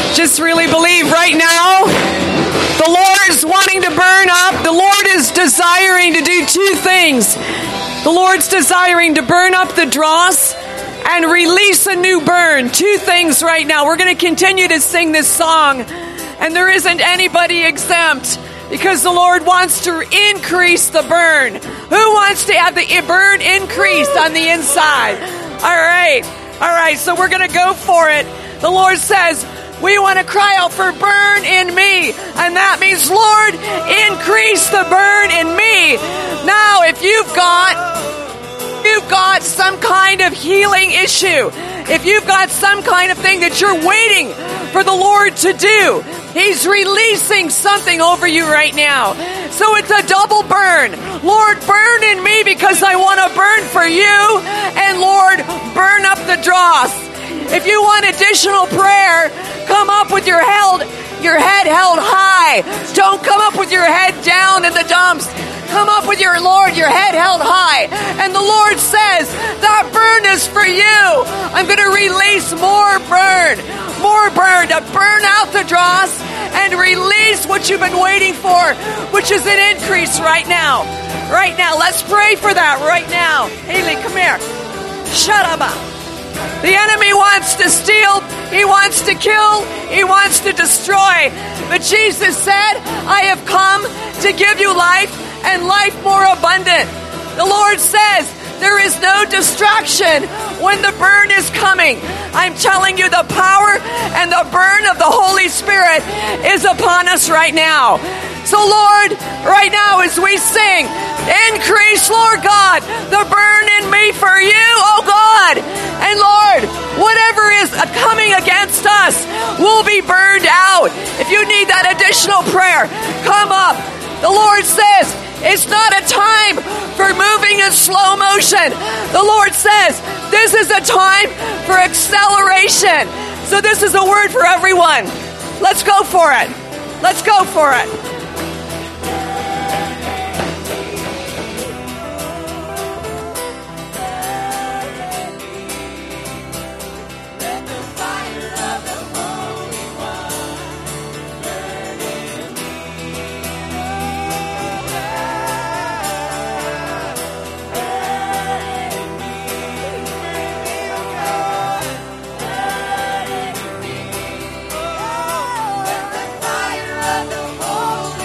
Just really believe right now, the Lord is wanting to burn up. The Lord is desiring to do two things. The Lord's desiring to burn up the dross and release a new burn. Two things right now. We're going to continue to sing this song, and there isn't anybody exempt, because the Lord wants to increase the burn. Who wants to have the burn increased on the inside? All right, so we're going to go for it. The Lord says, we want to cry out for burn in me. And that means, Lord, increase the burn in me. Now, if you've got some kind of healing issue, if you've got some kind of thing that you're waiting for the Lord to do, He's releasing something over you right now. So it's a double burn. Lord, burn in me because I want to burn for you. And Lord, burn up the dross. If you want additional prayer, come up with your head held high. Don't come up with your head down in the dumps. Come up with your head held high. And the Lord says, that burn is for you. I'm going to release more burn to burn out the dross and release what you've been waiting for, which is an increase right now. Right now, let's pray for that right now. Haley, come here. Shut up. The enemy wants to steal, he wants to kill, he wants to destroy. But Jesus said, I have come to give you life and life more abundant. The Lord says, there is no distraction when the burn is coming. I'm telling you, the power and the burn of the Holy Spirit is upon us right now. So Lord, right now as we sing, increase, Lord God, the burn in me for you, oh God. And Lord, whatever is coming against us will be burned out. If you need that additional prayer, come up. The Lord says, it's not a time for moving in slow motion. The Lord says, this is a time for acceleration. So this is a word for everyone. Let's go for it. Let's go for it. Fire of the Holy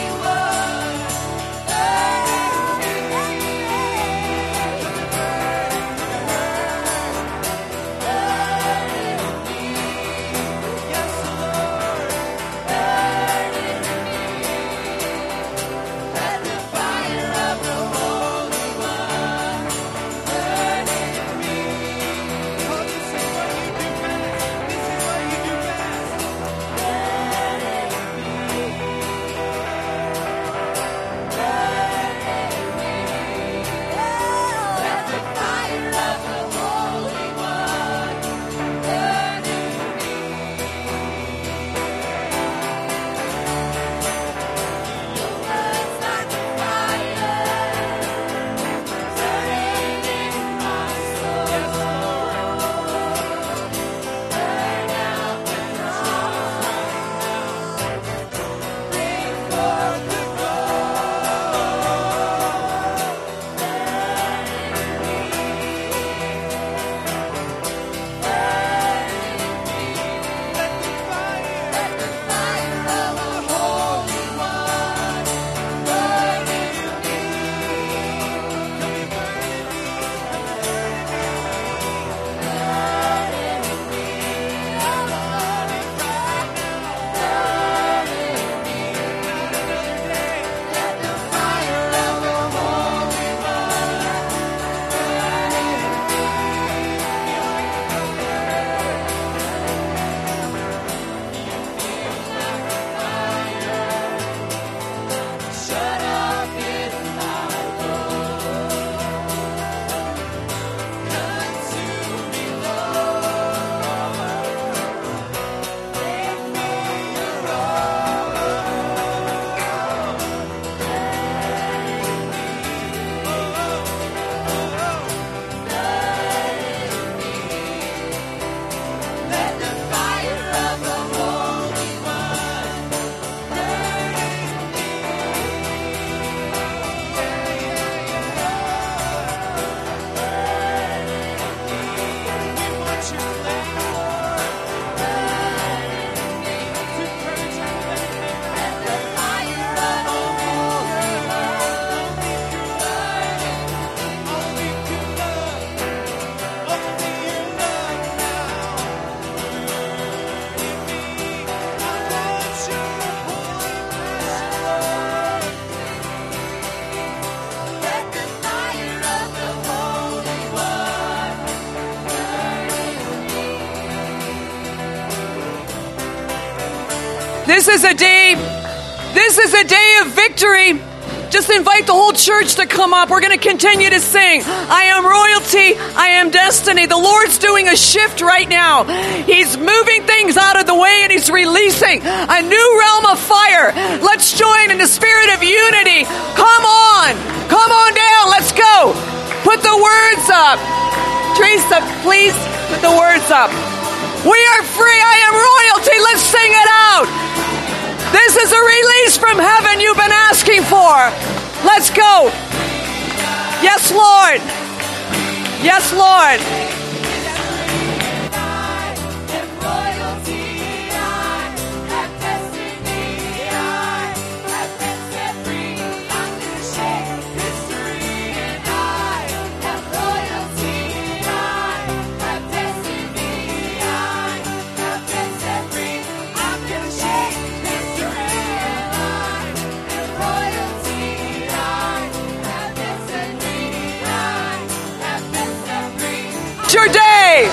This is a day of victory. Just invite the whole church to come up. We're going to continue to sing. I am royalty. I am destiny. The Lord's doing a shift right now. He's moving things out of the way and He's releasing a new realm of fire. Let's join in the spirit of unity. Come on. Come on down. Let's go. Put the words up. Teresa, please put the words up. We are free. I am royalty. Let's sing it out. This is a release from heaven you've been asking for. Let's go. Yes, Lord. Yes, Lord. Your day.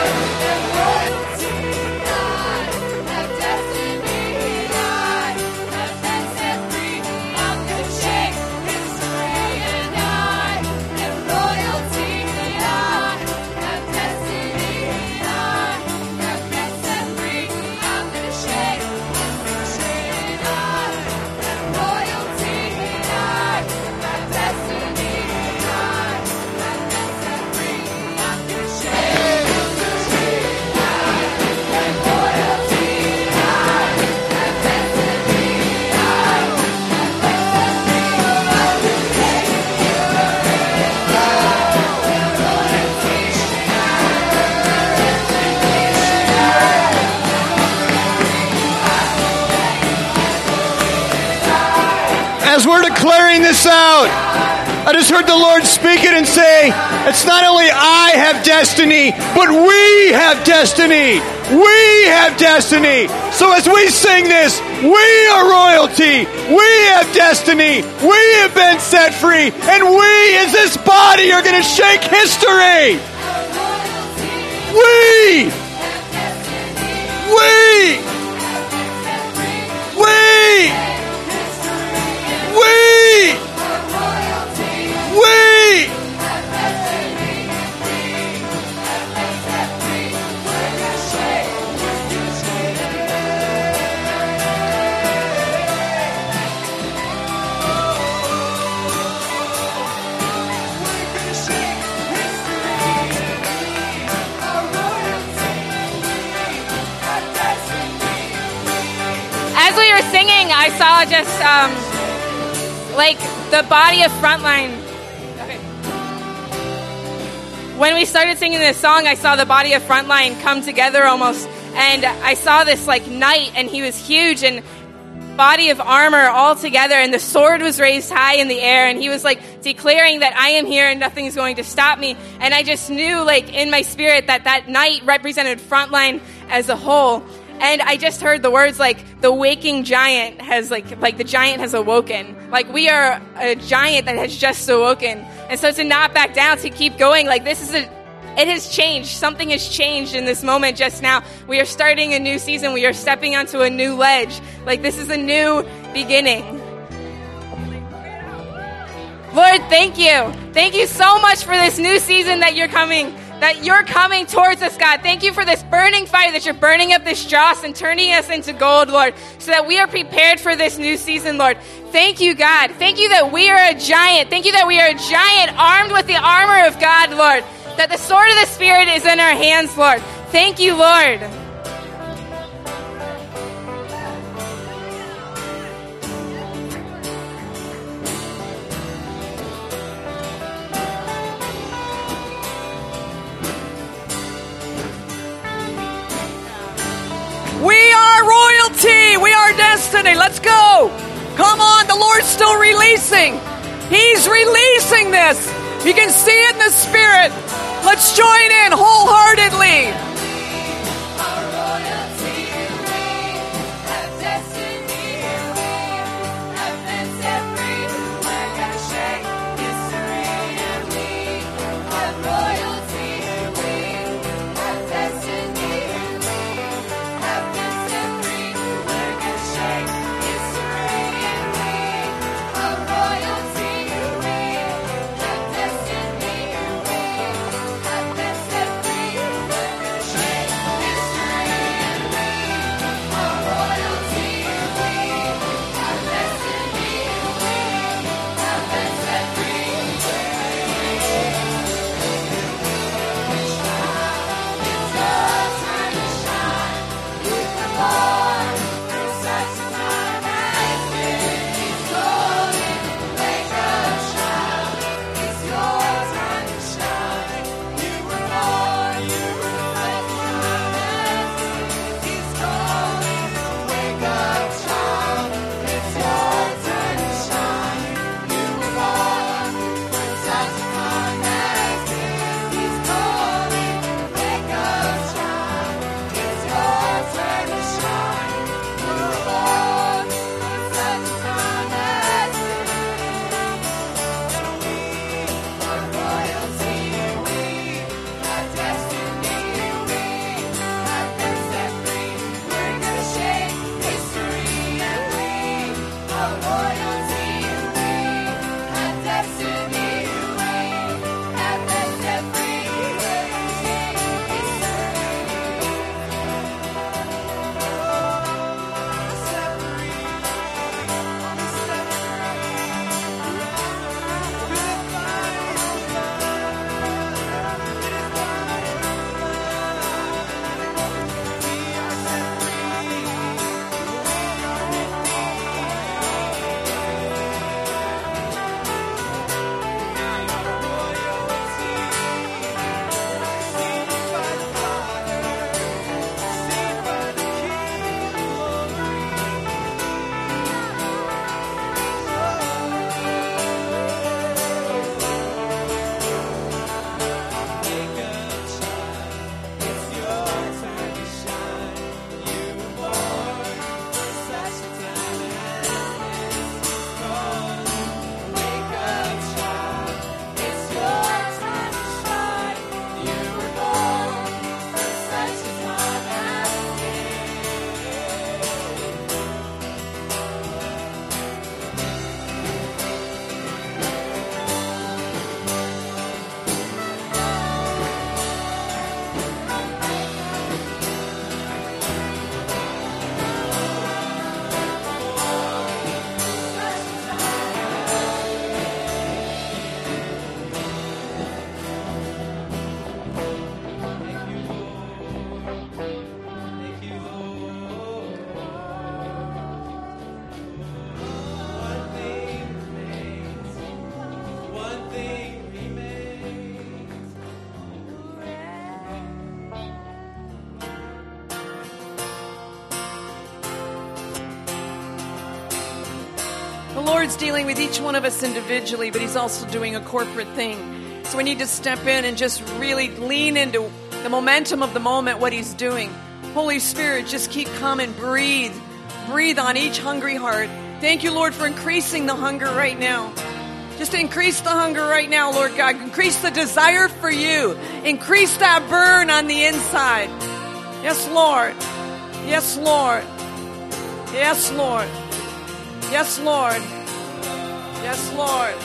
As we're declaring this out, I just heard the Lord speak it and say, it's not only I have destiny, but we have destiny. We have destiny. So as we sing this, we are royalty. We have destiny. We have been set free. And we, as this body, are going to shake history. We. As we were singing, I saw just like the body of Frontline. Okay. When we started singing this song, I saw the body of Frontline come together almost, and I saw this like knight, and he was huge and body of armor all together, and the sword was raised high in the air, and he was like declaring that I am here and nothing's going to stop me. And I just knew like in my spirit that that knight represented Frontline as a whole. And I just heard the words like the waking giant has like the giant has awoken. Like we are a giant that has just awoken. And so to not back down, to keep going, like it has changed. Something has changed in this moment just now. We are starting a new season. We are stepping onto a new ledge. Like this is a new beginning. Lord, thank you. Thank you so much for this new season that you're coming towards us, God. Thank you for this burning fire that you're burning up this dross and turning us into gold, Lord, so that we are prepared for this new season, Lord. Thank you, God. Thank you that we are a giant. Thank you that we are a giant armed with the armor of God, Lord, that the sword of the Spirit is in our hands, Lord. Thank you, Lord. We are royalty. We are destiny. Let's go. Come on. The Lord's still releasing. He's releasing this. You can see it in the Spirit. Let's join in wholeheartedly. The Lord's dealing with each one of us individually, but He's also doing a corporate thing. So we need to step in and just really lean into the momentum of the moment, what He's doing. Holy Spirit, just keep coming, breathe. Breathe on each hungry heart. Thank you, Lord, for increasing the hunger right now. Just increase the hunger right now, Lord God. Increase the desire for you. Increase that burn on the inside. Yes, Lord. Yes, Lord. Yes, Lord. Yes, Lord. Yes, Lord.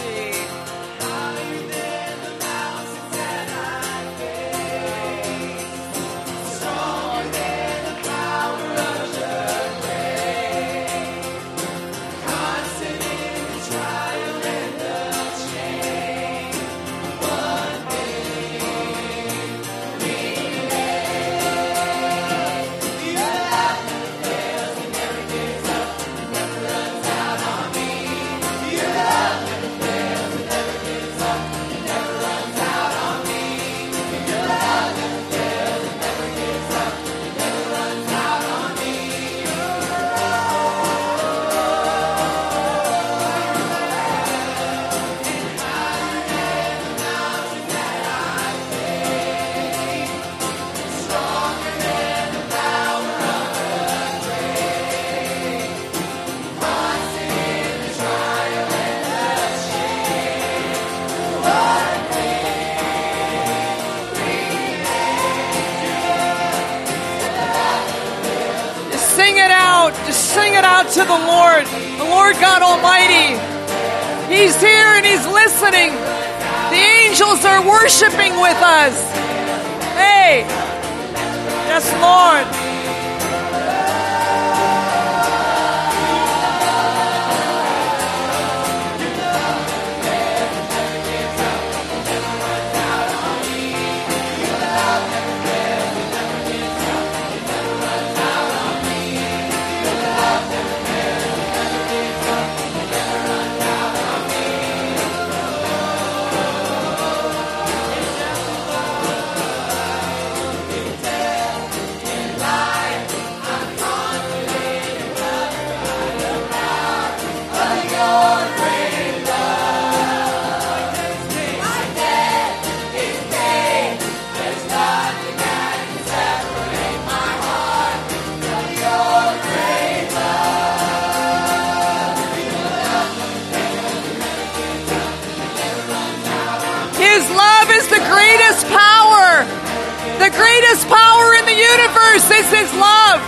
Sing it out to the Lord God Almighty. He's here and He's listening. The angels are worshiping with us. Hey, yes, Lord. The greatest power in the universe is His love.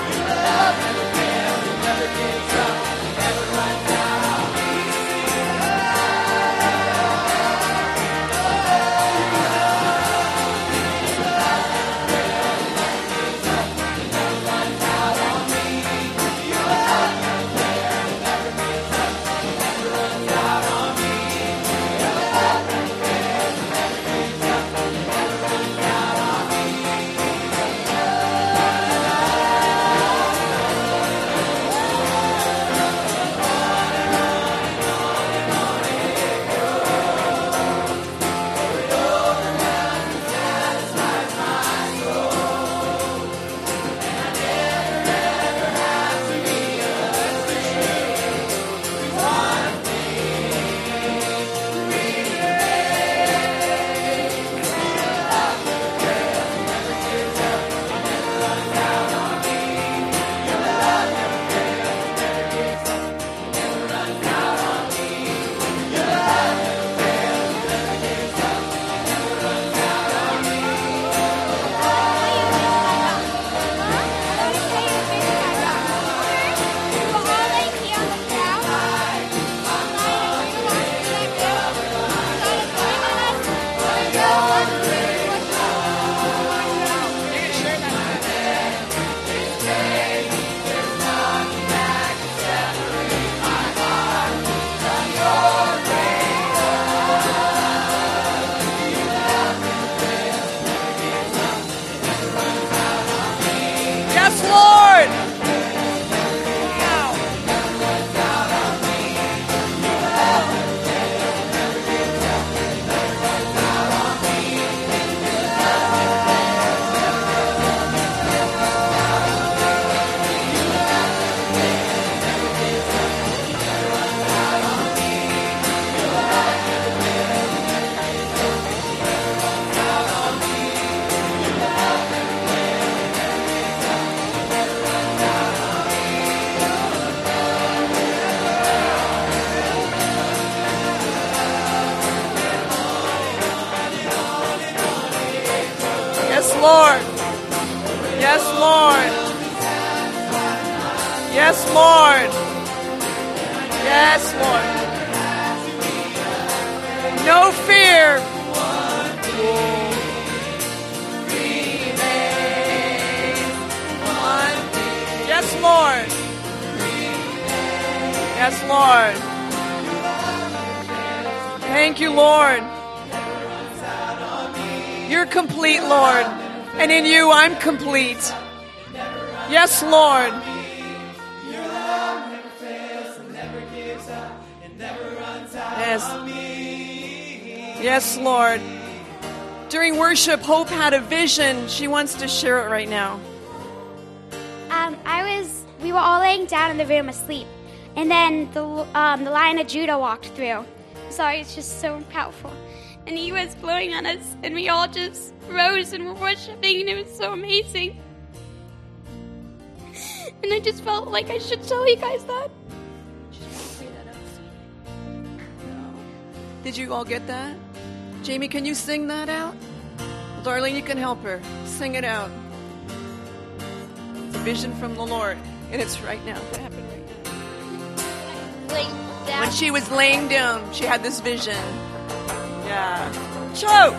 Yes, Lord. Yes, Lord. No fear. Yes, Lord. Yes, Lord. Thank you, Lord. You're complete, Lord. And in you, I'm complete. Yes, Lord. Yes. Yes, Lord. During worship, Hope had a vision. She wants to share it right now. We were all laying down in the room asleep, and then the Lion of Judah walked through. Sorry, it's just so powerful. And he was blowing on us, and we all just rose and were worshiping, and it was so amazing. And I just felt like I should tell you guys that. Did you all get that? Jamie, can you sing that out? Darlene, you can help her. Sing it out. It's a vision from the Lord. And it's right now. What happened right now? When she was laying down, she had this vision. Yeah. Show!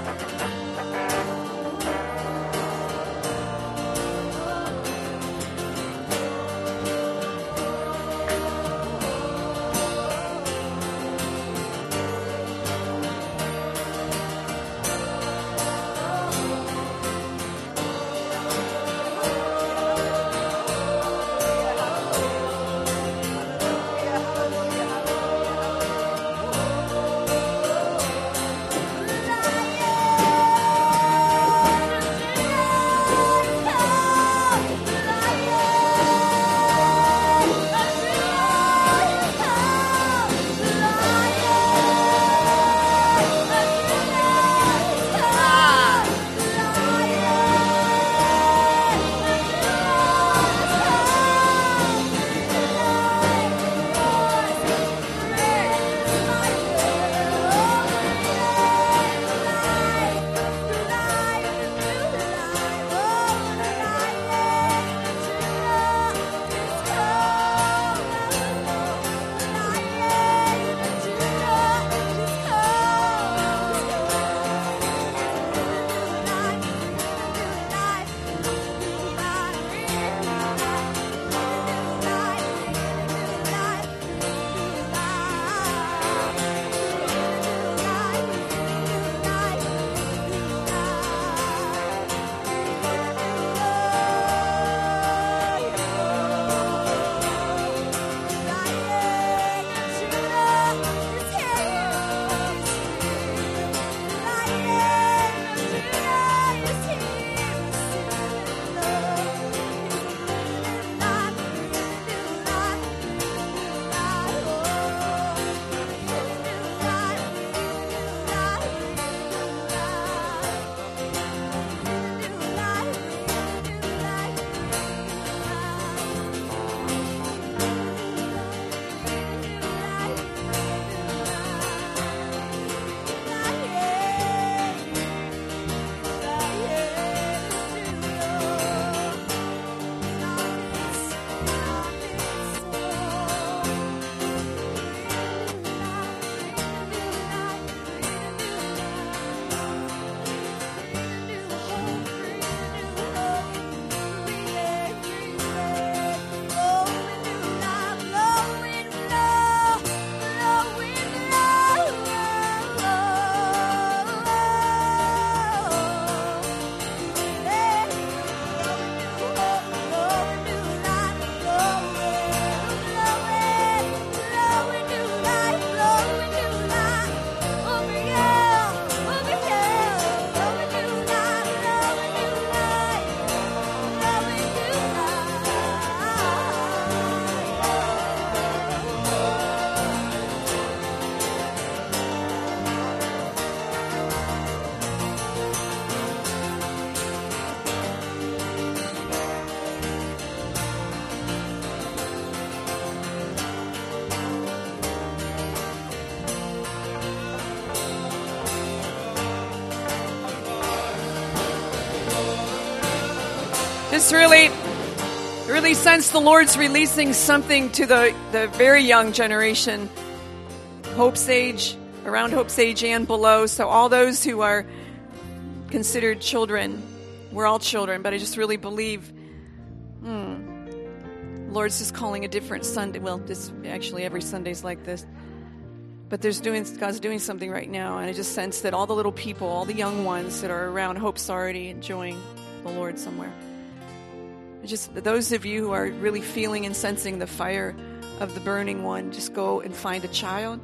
This really really sense the Lord's releasing something to the very young generation, Hope's age, around Hope's age and below. So all those who are considered children, we're all children, but I just really believe the Lord's just calling a different Sunday. Well, this actually every Sunday's like this. But God's doing something right now, and I just sense that all the little people, all the young ones that are around, Hope's already enjoying the Lord somewhere. Just those of you who are really feeling and sensing the fire of the burning one, just go and find a child.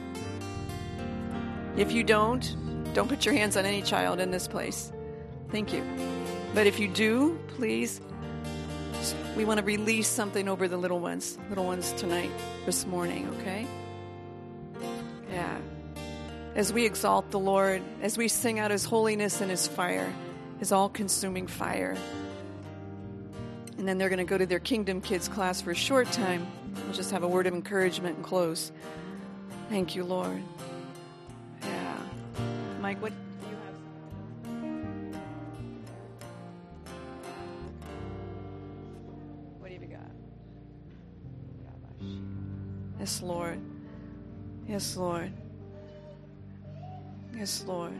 If you don't put your hands on any child in this place. Thank you. But if you do, please, we want to release something over the little ones tonight, this morning, okay? Yeah. As we exalt the Lord, as we sing out His holiness and His fire, His all-consuming fire. And then they're going to go to their Kingdom Kids class for a short time. We'll just have a word of encouragement and close. Thank you, Lord. Yeah. Mike, what do you have? What have you got? Yes, Lord. Yes, Lord. Yes, Lord.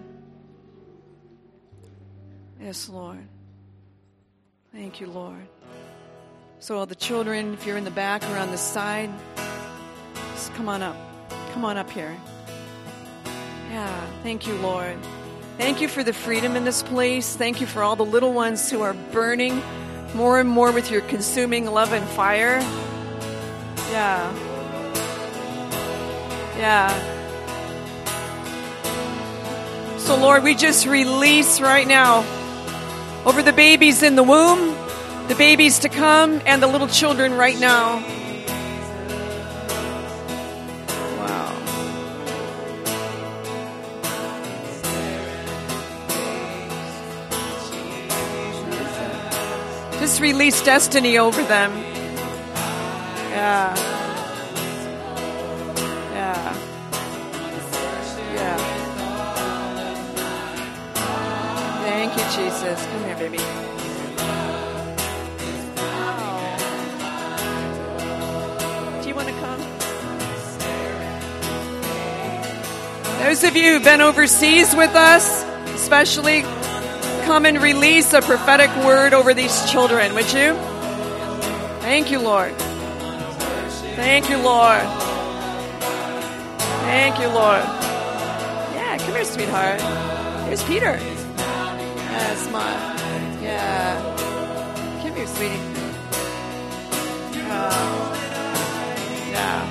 Yes, Lord. Thank you, Lord. So all the children, if you're in the back or on the side, just come on up. Come on up here. Yeah, thank you, Lord. Thank you for the freedom in this place. Thank you for all the little ones who are burning more and more with your consuming love and fire. Yeah. Yeah. So, Lord, we just release right now over the babies in the womb, the babies to come, and the little children right now. Wow. Just release destiny over them. Yeah. Yeah. Yeah. Thank you, Jesus. Come here, baby. Do you want to come? Those of you who've been overseas with us, especially, come and release a prophetic word over these children, would you? Thank you, Lord. Thank you, Lord. Thank you, Lord. Yeah, come here, sweetheart. Here's Peter. Yeah, smile. Yeah. Come here, sweetie. Yeah. Yeah.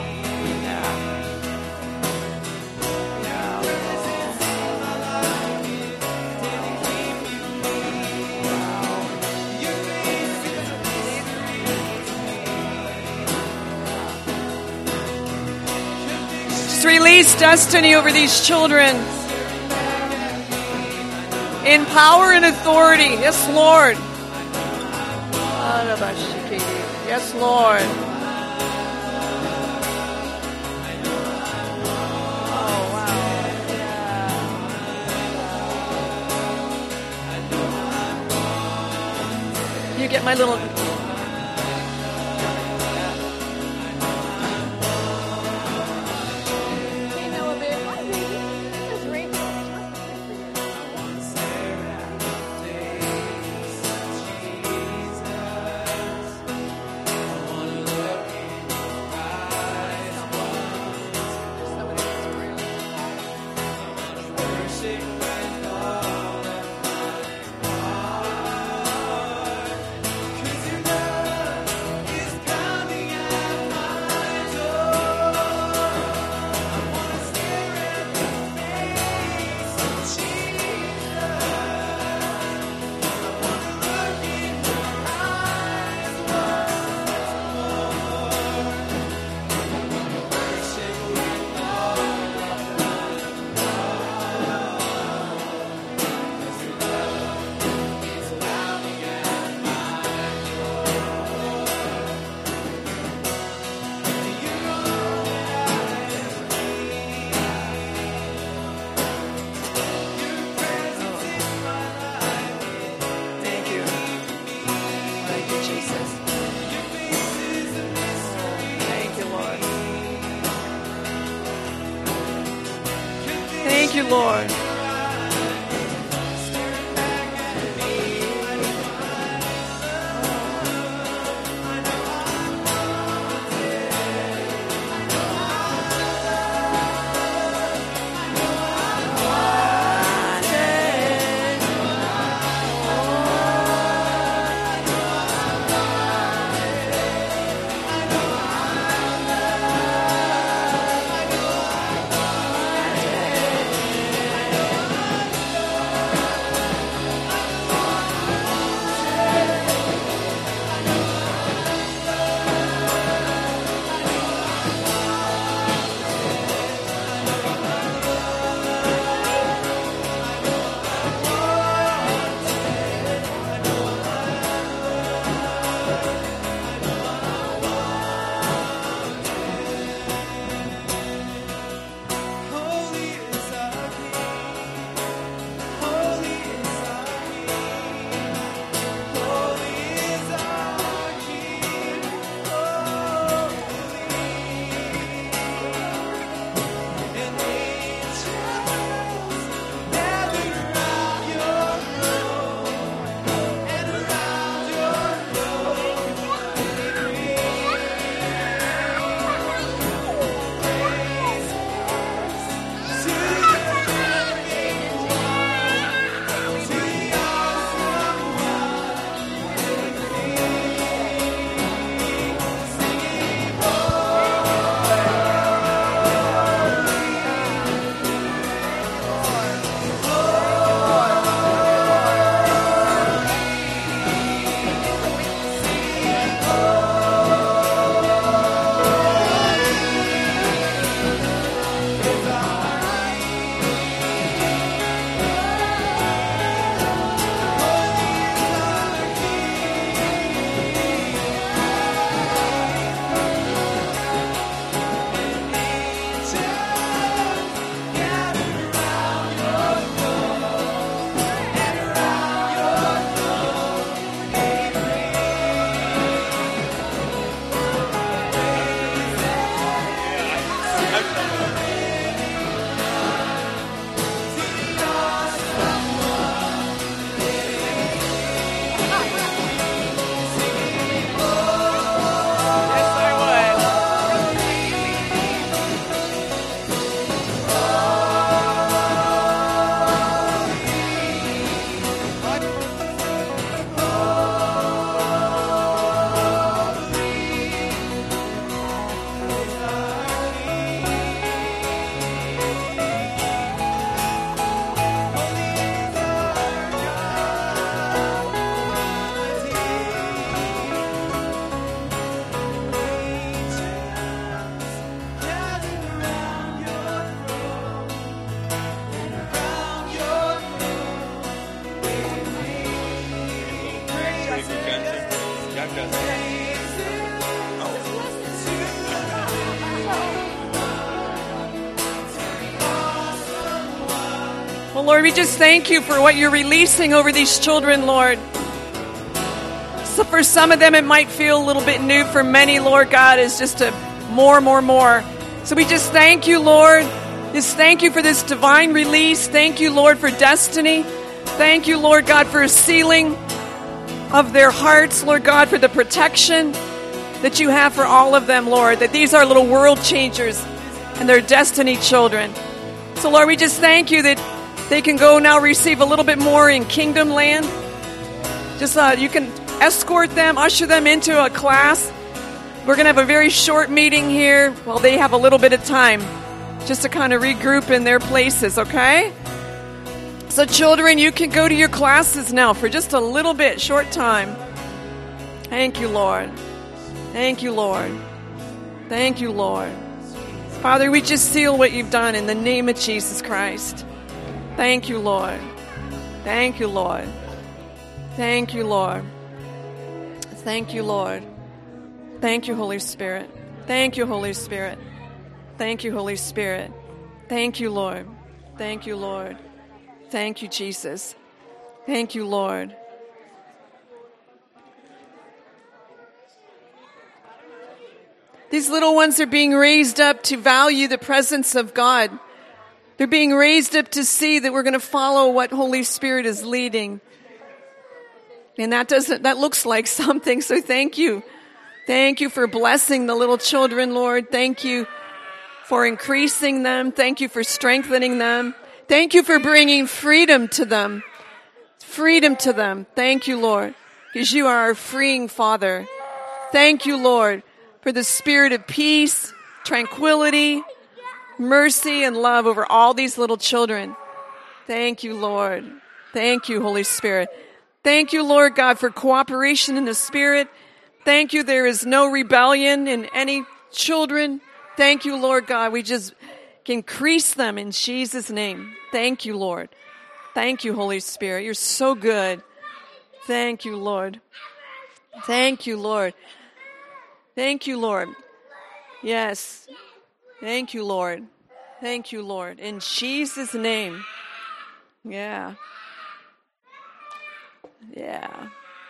Just release destiny over these children. In power and authority. Yes, Lord. Yes, Lord. Oh, wow. Yeah. You get my little... you, Lord. Well, Lord, we just thank you for what you're releasing over these children, Lord. So for some of them, it might feel a little bit new. For many, Lord God, is just a more. So we just thank you, Lord. Just thank you for this divine release. Thank you, Lord, for destiny. Thank you, Lord God, for a sealing of their hearts, Lord God, for the protection that you have for all of them, Lord, that these are little world changers and they're destiny children. So, Lord, we just thank you that they can go now receive a little bit more in kingdom land. Just you can escort them, usher them into a class. We're going to have a very short meeting here while they have a little bit of time just to kind of regroup in their places, okay? So children, you can go to your classes now for just a little bit, short time. Thank you, Lord. Thank you, Lord. Thank you, Lord. Father, we just seal what you've done in the name of Jesus Christ. Thank you, Lord. Thank you, Lord. Thank you, Lord. Thank you, Lord. Thank you, Holy Spirit. Thank you, Holy Spirit. Thank you, Holy Spirit. Thank you, Lord. Thank you, Lord. Thank you, Jesus. Thank you, Lord. These little ones are being raised up to value the presence of God. They're being raised up to see that we're going to follow what Holy Spirit is leading. And that looks like something. So thank you. Thank you for blessing the little children, Lord. Thank you for increasing them. Thank you for strengthening them. Thank you for bringing freedom to them. Freedom to them. Thank you, Lord, because you are our freeing Father. Thank you, Lord, for the spirit of peace, tranquility, mercy, and love over all these little children. Thank you, Lord. Thank you, Holy Spirit. Thank you, Lord God, for cooperation in the Spirit. Thank you, there is no rebellion in any children. Thank you, Lord God. We just increase them in Jesus' name. Thank you, Lord. Thank you, Holy Spirit. You're so good. Thank you, Lord. Thank you, Lord. Thank you, Lord. Yes. Thank you, Lord. Thank you, Lord. In Jesus' name. Yeah. Yeah.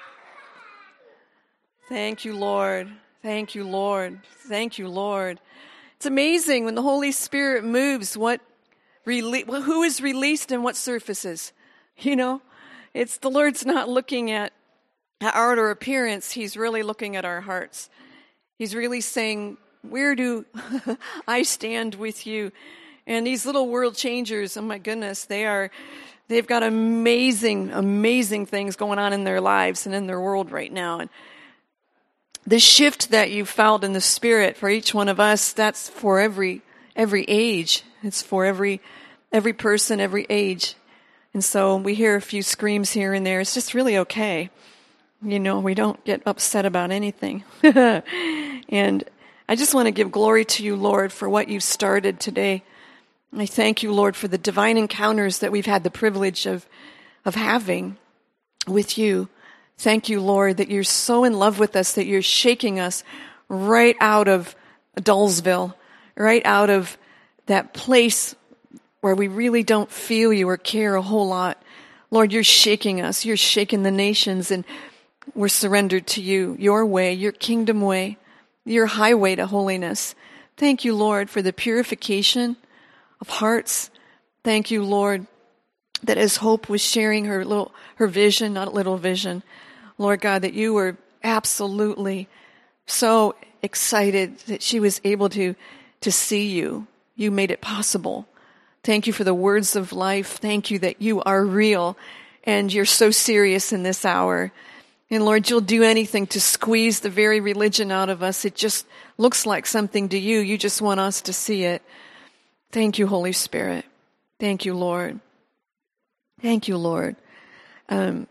Thank you, Lord. Thank you, Lord. Thank you, Lord. It's amazing when the Holy Spirit moves, who is released and what surfaces. You know, it's the Lord's not looking at outer appearance. He's really looking at our hearts. He's really saying, where do I stand with you? And these little world changers, oh my goodness, they've got amazing, amazing things going on in their lives and in their world right now. And the shift that you felt in the Spirit for each one of us, that's for every age. It's for every person, every age. And so we hear a few screams here and there. It's just really okay. You know, we don't get upset about anything. And I just want to give glory to you, Lord, for what you've started today. I thank you, Lord, for the divine encounters that we've had the privilege of having with you. Thank you, Lord, that you're so in love with us, that you're shaking us right out of Dullsville, right out of that place where we really don't feel you or care a whole lot. Lord, you're shaking us. You're shaking the nations, and we're surrendered to you, your way, your kingdom way, your highway to holiness. Thank you, Lord, for the purification of hearts. Thank you, Lord, that as Hope was sharing her vision, not a little vision, Lord God, that you were absolutely so excited that she was able to see you. You made it possible. Thank you for the words of life. Thank you that you are real and you're so serious in this hour. And Lord, you'll do anything to squeeze the very religion out of us. It just looks like something to you. You just want us to see it. Thank you, Holy Spirit. Thank you, Lord. Thank you, Lord. I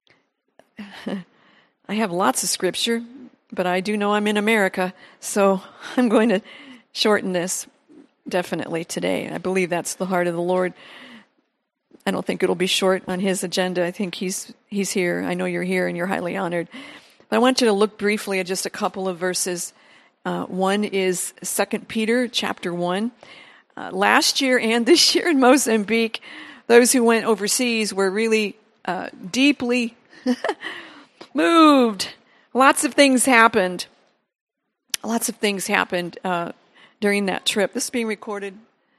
have lots of scripture, but I do know I'm in America, so I'm going to shorten this definitely today. I believe that's the heart of the Lord. I don't think it'll be short on his agenda. I think he's here. I know you're here and you're highly honored. But I want you to look briefly at just a couple of verses. One is 2 Peter chapter 1. Last year and this year in Mozambique, those who went overseas were really deeply moved. Lots of things happened. Lots of things happened during that trip. This is being recorded.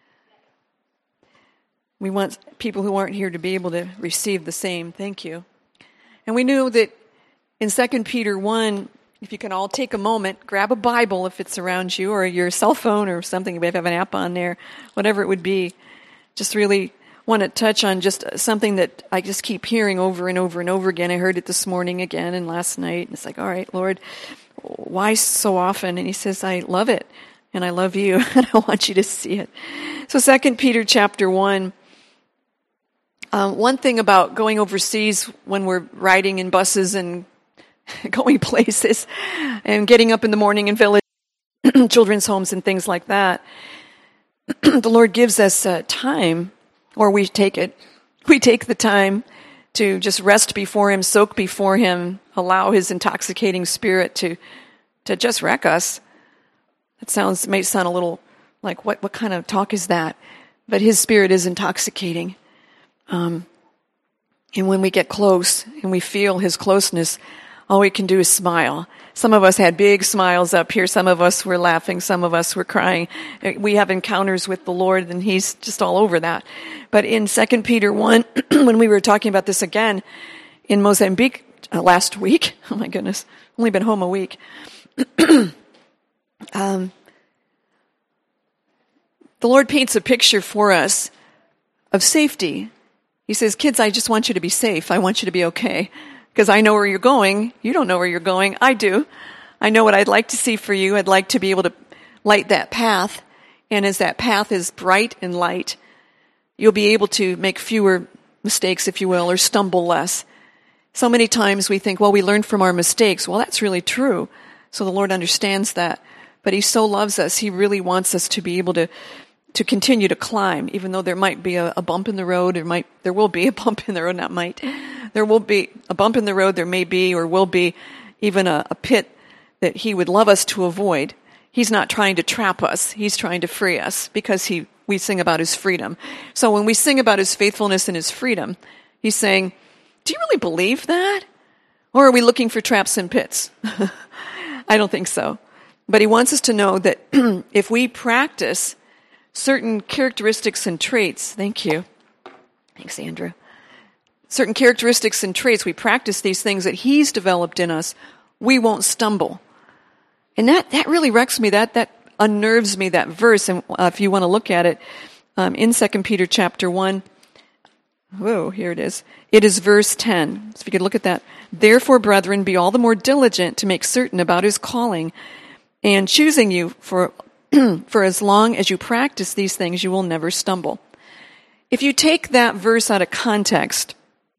We want people who aren't here to be able to receive the same. Thank you. And we knew that in 2 Peter 1, if you can all take a moment, grab a Bible if it's around you, or your cell phone or something, if you have an app on there, whatever it would be. Just really want to touch on just something that I just keep hearing over and over and over again. I heard it this morning again and last night. And it's like, all right, Lord, why so often? And he says, I love it, and I love you, and I want you to see it. So 2 Peter chapter 1. One thing about going overseas when we're riding in buses and going places and getting up in the morning in village children's homes and things like that, the Lord gives us time, or we take it. We take the time to just rest before him, soak before him, allow his intoxicating spirit to just wreck us. That may sound a little like, what kind of talk is that? But his spirit is intoxicating. And when we get close and we feel his closeness, all we can do is smile. Some of us had big smiles up here. Some of us were laughing. Some of us were crying. We have encounters with the Lord, and He's just all over that. But in 2 Peter 1, when we were talking about this again in Mozambique last week, oh my goodness, only been home a week. The Lord paints a picture for us of safety. He says, kids, I just want you to be safe. I want you to be okay. Because I know where you're going. You don't know where you're going. I do. I know what I'd like to see for you. I'd like to be able to light that path. And as that path is bright and light, you'll be able to make fewer mistakes, if you will, or stumble less. So many times we think, well, we learn from our mistakes. Well, that's really true. So the Lord understands that. But He so loves us, He really wants us to be able to continue to climb, even though there might be a bump in the road. There will be a bump in the road, not might. There will be a bump in the road. There may be or will be even a pit that He would love us to avoid. He's not trying to trap us. He's trying to free us because we sing about His freedom. So when we sing about His faithfulness and His freedom, He's saying, do you really believe that? Or are we looking for traps and pits? I don't think so. But He wants us to know that if we practice certain characteristics and traits, thank you. Thanks, Andrew. Certain characteristics and traits, we practice these things that He's developed in us, we won't stumble. And that really wrecks me, that unnerves me, that verse. And if you want to look at it, in 2 Peter chapter 1, whoa, here it is. It is verse 10. So if you could look at that. Therefore, brethren, be all the more diligent to make certain about His calling and choosing you for as long as you practice these things, you will never stumble. If you take that verse out of context,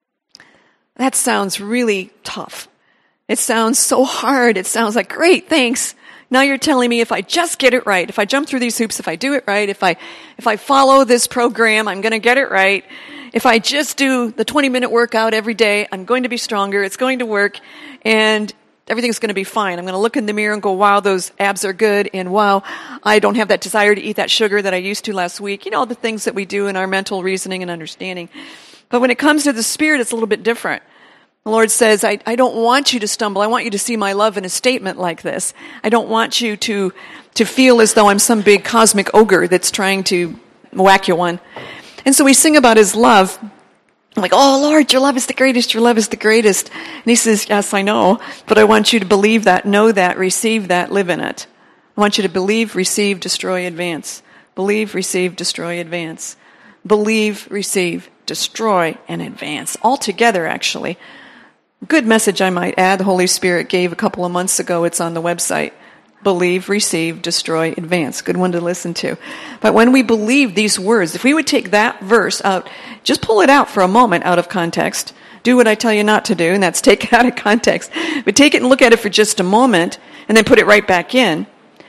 that sounds really tough. It sounds so hard. It sounds like, great, thanks. Now you're telling me if I just get it right, if I jump through these hoops, if I do it right, if I follow this program, I'm going to get it right. If I just do the 20-minute workout every day, I'm going to be stronger. It's going to work. And everything's going to be fine. I'm going to look in the mirror and go, wow, those abs are good. And wow, I don't have that desire to eat that sugar that I used to last week. You know, the things that we do in our mental reasoning and understanding. But when it comes to the Spirit, it's a little bit different. The Lord says, I don't want you to stumble. I want you to see my love in a statement like this. I don't want you to feel as though I'm some big cosmic ogre that's trying to whack you one. And so we sing about His love. I'm like, oh, Lord, your love is the greatest. Your love is the greatest. And He says, yes, I know, but I want you to believe that, know that, receive that, live in it. I want you to believe, receive, destroy, advance. Believe, receive, destroy, advance. Believe, receive, destroy, and advance. All together, actually. Good message, I might add, the Holy Spirit gave a couple of months ago. It's on the website. Believe, receive, destroy, advance. Good one to listen to. But when we believe these words, if we would take that verse out, just pull it out for a moment out of context. Do what I tell you not to do, and that's take it out of context. But take it and look at it for just a moment, and then put it right back in.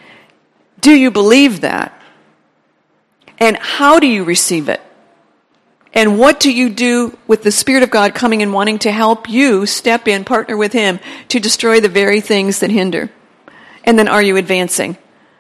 Do you believe that? And how do you receive it? And what do you do with the Spirit of God coming and wanting to help you step in, partner with Him, to destroy the very things that hinder? And then are you advancing?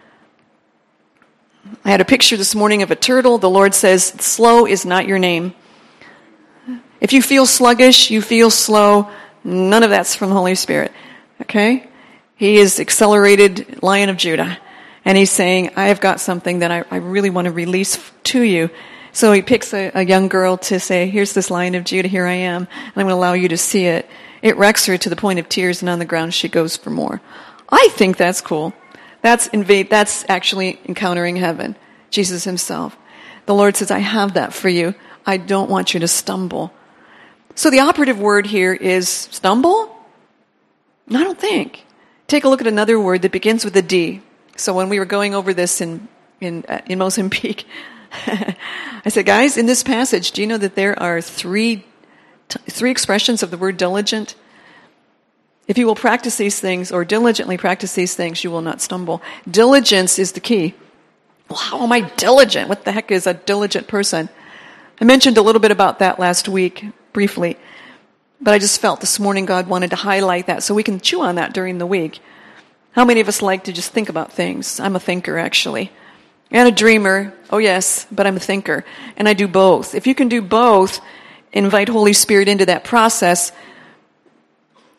I had a picture this morning of a turtle. The Lord says, slow is not your name. If you feel sluggish, you feel slow, none of that's from the Holy Spirit. Okay? He is accelerated Lion of Judah. And He's saying, I have got something that I really want to release to you. So He picks a young girl to say, here's this Lion of Judah, here I am, and I'm going to allow you to see it. It wrecks her to the point of tears, and on the ground she goes for more. I think that's cool. That's actually encountering heaven, Jesus Himself. The Lord says, I have that for you. I don't want you to stumble. So the operative word here is stumble? I don't think. Take a look at another word that begins with a D. So when we were going over this in Mozambique, I said, guys, in this passage, do you know that there are three expressions of the word diligent? If you will practice these things, or diligently practice these things, you will not stumble. Diligence is the key. Well, how am I diligent? What the heck is a diligent person? I mentioned a little bit about that last week, briefly. But I just felt this morning God wanted to highlight that so we can chew on that during the week. How many of us like to just think about things? I'm a thinker, actually. And a dreamer. Oh, yes, but I'm a thinker. And I do both. If you can do both, invite Holy Spirit into that process,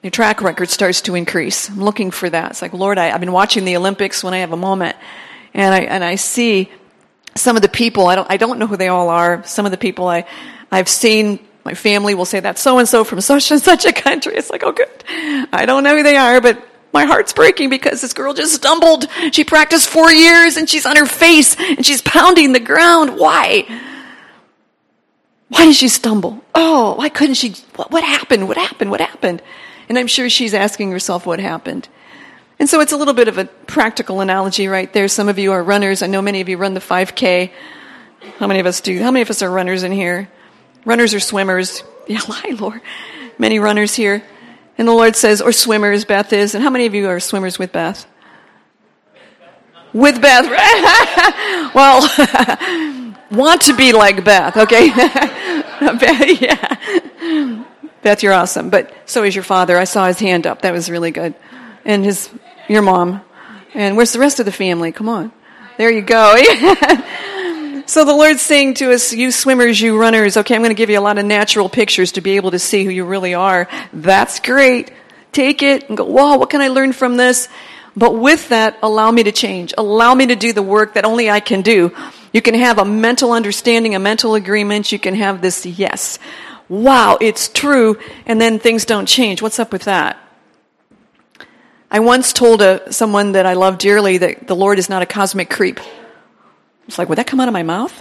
your track record starts to increase. I'm looking for that. It's like, Lord, I've been watching the Olympics when I have a moment, and I see some of the people. I don't know who they all are. Some of the people I've seen. My family will say that's so-and-so from such and such a country. It's like, oh, good. I don't know who they are, but my heart's breaking because this girl just stumbled. She practiced 4 years, and she's on her face, and she's pounding the ground. Why? Why did she stumble? Oh, why couldn't she? What happened? What happened? What happened? And I'm sure she's asking herself what happened. And so it's a little bit of a practical analogy right there. Some of you are runners. I know many of you run the 5K. How many of us do? How many of us are runners in here? Runners or swimmers? Yeah, lie, Lord. Many runners here. And the Lord says, or swimmers, Beth is. And how many of you are swimmers with Beth? With Beth, right? Well, want to be like Beth, okay? Beth, yeah. Beth, you're awesome. But so is your father. I saw his hand up. That was really good. And your mom. And where's the rest of the family? Come on. There you go. So the Lord's saying to us, you swimmers, you runners, okay, I'm going to give you a lot of natural pictures to be able to see who you really are. That's great. Take it and go, wow, what can I learn from this? But with that, allow me to change. Allow me to do the work that only I can do. You can have a mental understanding, a mental agreement. You can have this, yes, wow, it's true, and then things don't change. What's up with that? I once told someone that I love dearly that the Lord is not a cosmic creep. It's like, would that come out of my mouth?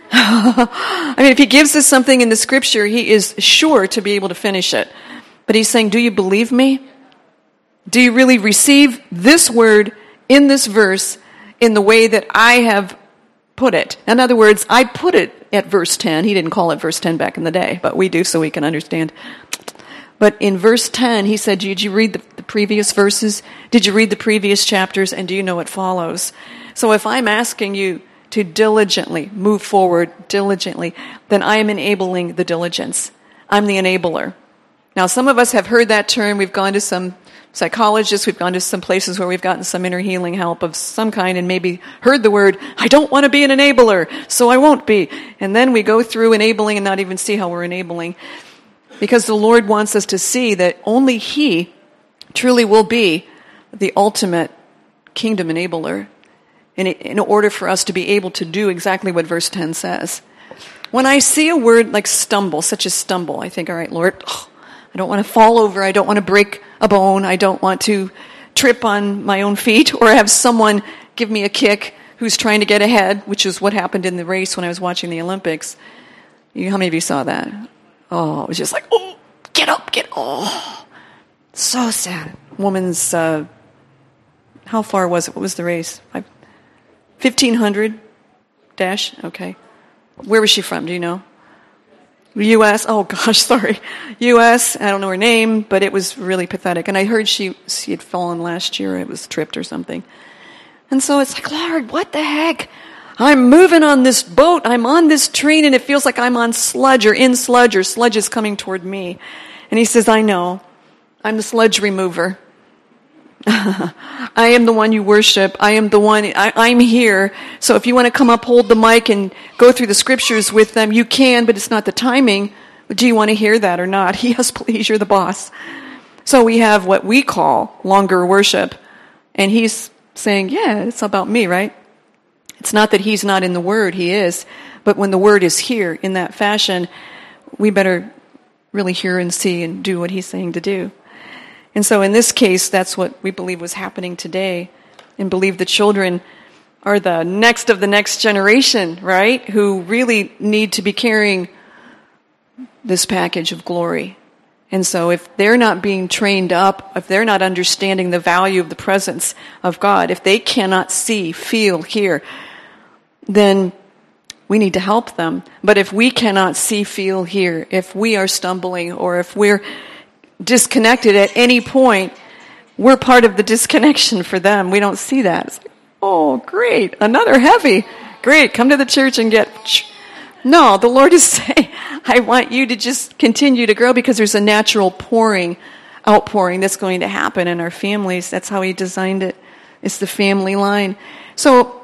I mean, if he gives us something in the scripture, he is sure to be able to finish it. But he's saying, do you believe me? Do you really receive this word in this verse in the way that I have put it? In other words, I put it at verse 10. He didn't call it verse 10 back in the day, but we do so we can understand. But in verse 10, he said, did you read the previous verses? Did you read the previous chapters? And do you know what follows? So if I'm asking you to diligently move forward, diligently, then I am enabling the diligence. I'm the enabler. Now, some of us have heard that term. We've gone to some psychologists. We've gone to some places where we've gotten some inner healing help of some kind and maybe heard the word, I don't want to be an enabler, so I won't be. And then we go through enabling and not even see how we're enabling. Because the Lord wants us to see that only he truly will be the ultimate kingdom enabler in order for us to be able to do exactly what verse 10 says. When I see a word like stumble, such as stumble, I think, all right, Lord, I don't want to fall over. I don't want to break a bone. I don't want to trip on my own feet or have someone give me a kick who's trying to get ahead, which is what happened in the race when I was watching the Olympics. How many of you saw that? Oh, it was just like, oh, get up, oh. So sad. Woman's, how far was it? What was the race? 1,500 dash? Okay. Where was she from? Do you know? U.S. Oh, gosh, sorry. U.S. I don't know her name, but it was really pathetic. And I heard she had fallen last year. It was tripped or something. And so it's like, Lord, what the heck? I'm moving on this boat. I'm on this train, and it feels like I'm on sludge or in sludge, or sludge is coming toward me. And he says, I know. I'm the sludge remover. I am the one you worship. I am the one, I'm here. So if you want to come up, hold the mic, and go through the scriptures with them, you can, but it's not the timing. Do you want to hear that or not? Yes, please, you're the boss. So we have what we call longer worship. And he's saying, yeah, it's about me, right? It's not that he's not in the Word, he is. But when the Word is here in that fashion, we better really hear and see and do what he's saying to do. And so in this case, that's what we believe was happening today, and believe the children are the next of the next generation, right? Who really need to be carrying this package of glory. And so if they're not being trained up, if they're not understanding the value of the presence of God, if they cannot see, feel, hear, then we need to help them. But if we cannot see, feel, hear, if we are stumbling, or if we're disconnected at any point, we're part of the disconnection for them. We don't see that. It's like, oh, great, another heavy. Great, come to the church and get... No, the Lord is saying, I want you to just continue to grow, because there's a natural outpouring that's going to happen in our families. That's how he designed it. It's the family line. So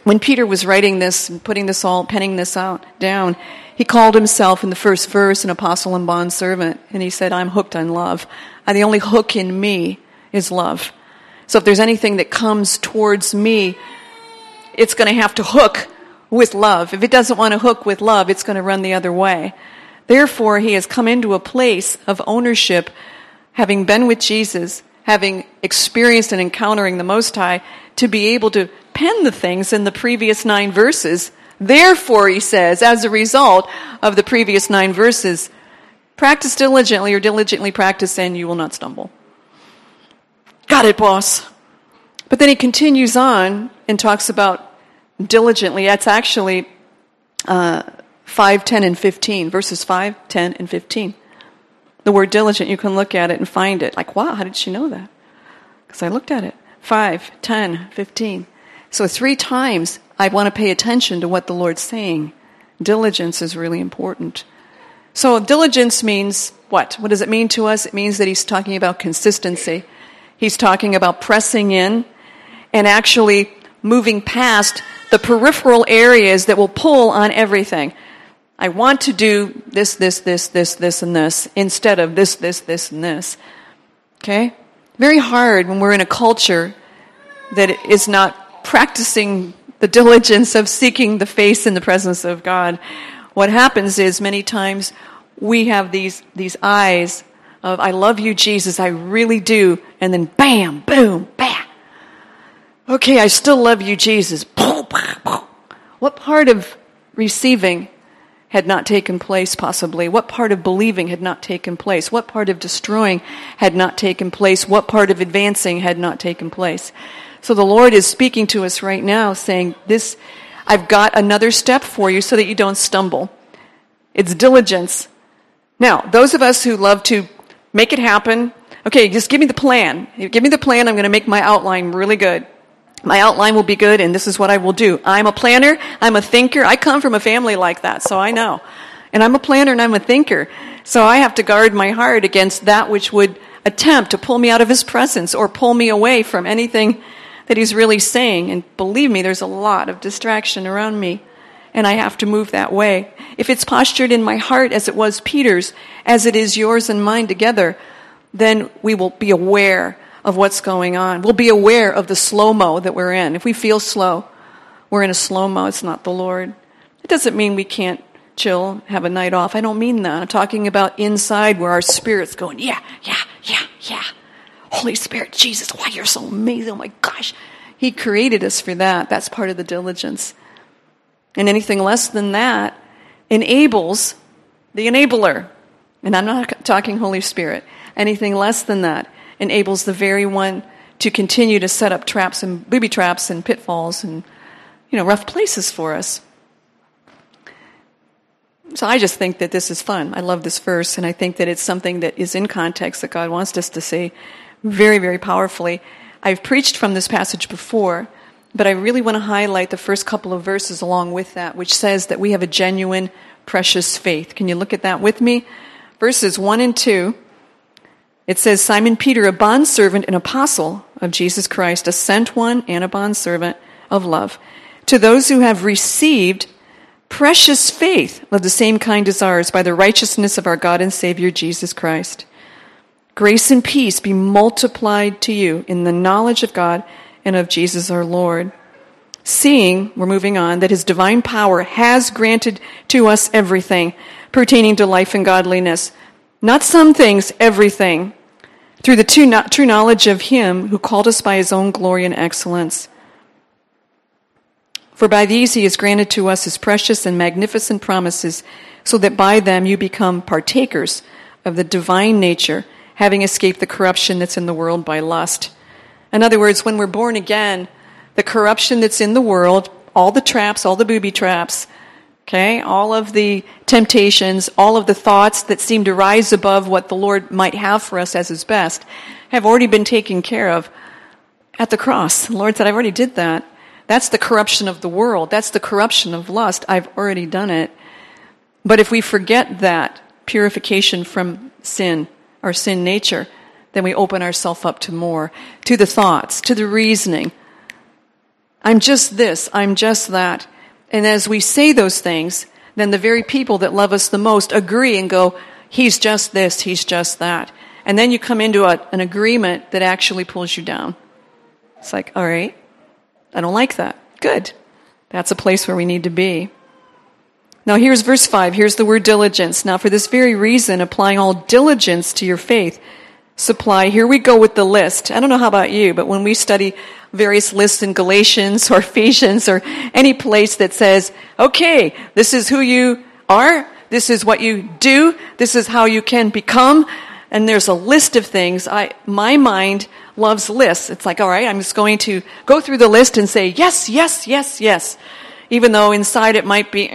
when Peter was writing this and penning this out down, he called himself in the first verse an apostle and bondservant, and he said, I'm hooked on love. The only hook in me is love. So if there's anything that comes towards me, it's going to have to hook with love. If it doesn't want to hook with love, it's going to run the other way. Therefore, he has come into a place of ownership, having been with Jesus, having experienced and encountering the Most High, to be able to pen the things in the previous 9 verses. Therefore, he says, as a result of the previous 9 verses, practice diligently or diligently practice and you will not stumble. Got it, boss. But then he continues on and talks about diligently. That's actually 5, 10, and 15. Verses 5, 10, and 15. The word diligent, you can look at it and find it. Like, wow, how did she know that? Because I looked at it. 5, 10, 15. So 3 times I want to pay attention to what the Lord's saying. Diligence is really important. So diligence means what? What does it mean to us? It means that he's talking about consistency. He's talking about pressing in and actually moving past the peripheral areas that will pull on everything. I want to do this, this, and this, instead of this, and this. Okay? Very hard when we're in a culture that is not practicing the diligence of seeking the face and the presence of God. What happens is many times we have these eyes of, I love you, Jesus, I really do, and then bam, boom, bam. Okay, I still love you, Jesus. What part of receiving had not taken place, possibly? What part of believing had not taken place? What part of destroying had not taken place? What part of advancing had not taken place? So the Lord is speaking to us right now, saying, I've got another step for you so that you don't stumble. It's diligence. Now, those of us who love to make it happen, okay, just give me the plan. Give me the plan, I'm going to make my outline really good. My outline will be good, and this is what I will do. I'm a planner, I'm a thinker. I come from a family like that, so I know. And I'm a planner and I'm a thinker. So I have to guard my heart against that which would attempt to pull me out of his presence or pull me away from anything that he's really saying. And believe me, there's a lot of distraction around me, and I have to move that way. If it's postured in my heart as it was Peter's, as it is yours and mine together, then we will be aware of what's going on. We'll be aware of the slow-mo that we're in. If we feel slow, we're in a slow-mo. It's not the Lord. It doesn't mean we can't chill, have a night off. I don't mean that. I'm talking about inside where our spirit's going, yeah. Holy Spirit, Jesus, why you're so amazing. Oh my gosh. He created us for that. That's part of the diligence. And anything less than that enables the enabler. And I'm not talking Holy Spirit. Anything less than that enables the very one to continue to set up traps and booby traps and pitfalls and, rough places for us. So I just think that this is fun. I love this verse, and I think that it's something that is in context that God wants us to say very, very powerfully. I've preached from this passage before, but I really want to highlight the first couple of verses along with that, which says that we have a genuine, precious faith. Can you look at that with me? Verses 1 and 2. It says, Simon Peter, a bondservant and apostle of Jesus Christ, a sent one and a bondservant of love, to those who have received precious faith of the same kind as ours by the righteousness of our God and Savior Jesus Christ. Grace and peace be multiplied to you in the knowledge of God and of Jesus our Lord. Seeing, we're moving on, that his divine power has granted to us everything pertaining to life and godliness. Not some things, everything. Through the true knowledge of him who called us by his own glory and excellence. For by these he has granted to us his precious and magnificent promises, so that by them you become partakers of the divine nature, having escaped the corruption that's in the world by lust. In other words, when we're born again, the corruption that's in the world, all the traps, all the booby traps, okay, all of the temptations, all of the thoughts that seem to rise above what the Lord might have for us as his best, have already been taken care of at the cross. The Lord said, I've already did that. That's the corruption of the world. That's the corruption of lust. I've already done it. But if we forget that purification from sin, our sin nature, then we open ourselves up to more, to the thoughts, to the reasoning, I'm just this, I'm just that. And as we say those things, then the very people that love us the most agree and go, he's just this, he's just that. And then you come into an agreement that actually pulls you down. It's like, all right, I don't like that. Good. That's a place where we need to be. Now here's verse 5. Here's the word diligence. Now for this very reason, applying all diligence to your faith, supply. Here we go with the list. I don't know how about you, but when we study various lists in Galatians or Ephesians or any place that says, okay, this is who you are, this is what you do, this is how you can become, and there's a list of things. My mind loves lists. It's like, all right, I'm just going to go through the list and say, yes, yes, yes, yes. Even though inside it might be,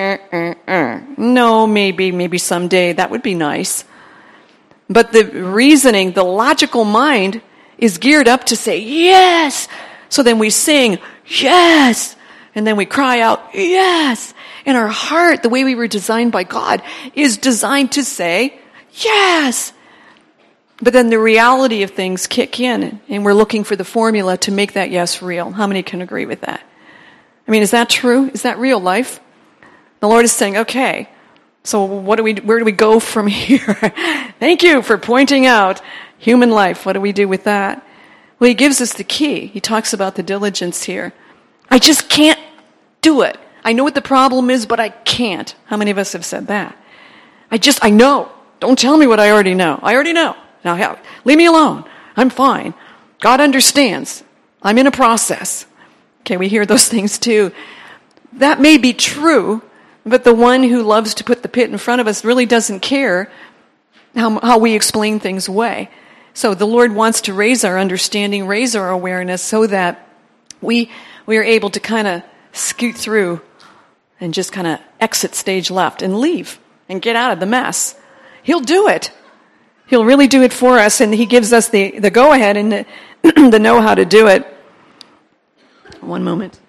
no, maybe someday, that would be nice. But the reasoning, the logical mind is geared up to say, yes. So then we sing, yes. And then we cry out, yes. And our heart, the way we were designed by God, is designed to say, yes. But then the reality of things kick in, and we're looking for the formula to make that yes real. How many can agree with that? I mean, is that true? Is that real life? The Lord is saying, okay, so where do we go from here? Thank you for pointing out human life. What do we do with that? Well, he gives us the key. He talks about the diligence here. I just can't do it. I know what the problem is, but I can't. How many of us have said that? I know. Don't tell me what I already know. I already know. Now, leave me alone. I'm fine. God understands. I'm in a process. Okay, we hear those things too. That may be true, but the one who loves to put the pit in front of us really doesn't care how we explain things away. So the Lord wants to raise our understanding, raise our awareness so that we are able to kind of scoot through and just kind of exit stage left and leave and get out of the mess. He'll do it. He'll really do it for us, and he gives us the go-ahead and the know-how to do it. One moment.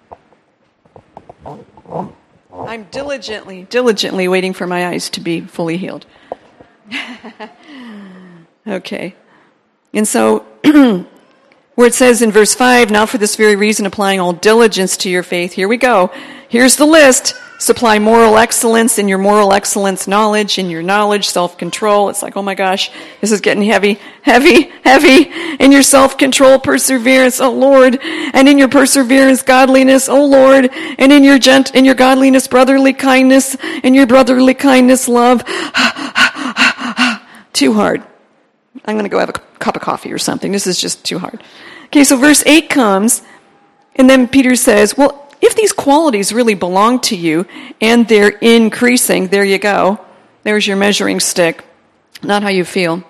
I'm diligently waiting for my eyes to be fully healed. Okay. And so, where it says in verse 5, now for this very reason, applying all diligence to your faith, here we go. Here's the list. Supply moral excellence, in your moral excellence, knowledge, in your knowledge, self-control. It's like, oh my gosh, this is getting heavy. In your self-control, perseverance, oh Lord. And in your perseverance, godliness, oh Lord. And in your godliness, brotherly kindness. In your brotherly kindness, love. Too hard. I'm going to go have a cup of coffee or something. This is just too hard. Okay, so verse 8 comes, and then Peter says, well, if these qualities really belong to you and they're increasing, there you go. There's your measuring stick. Not how you feel.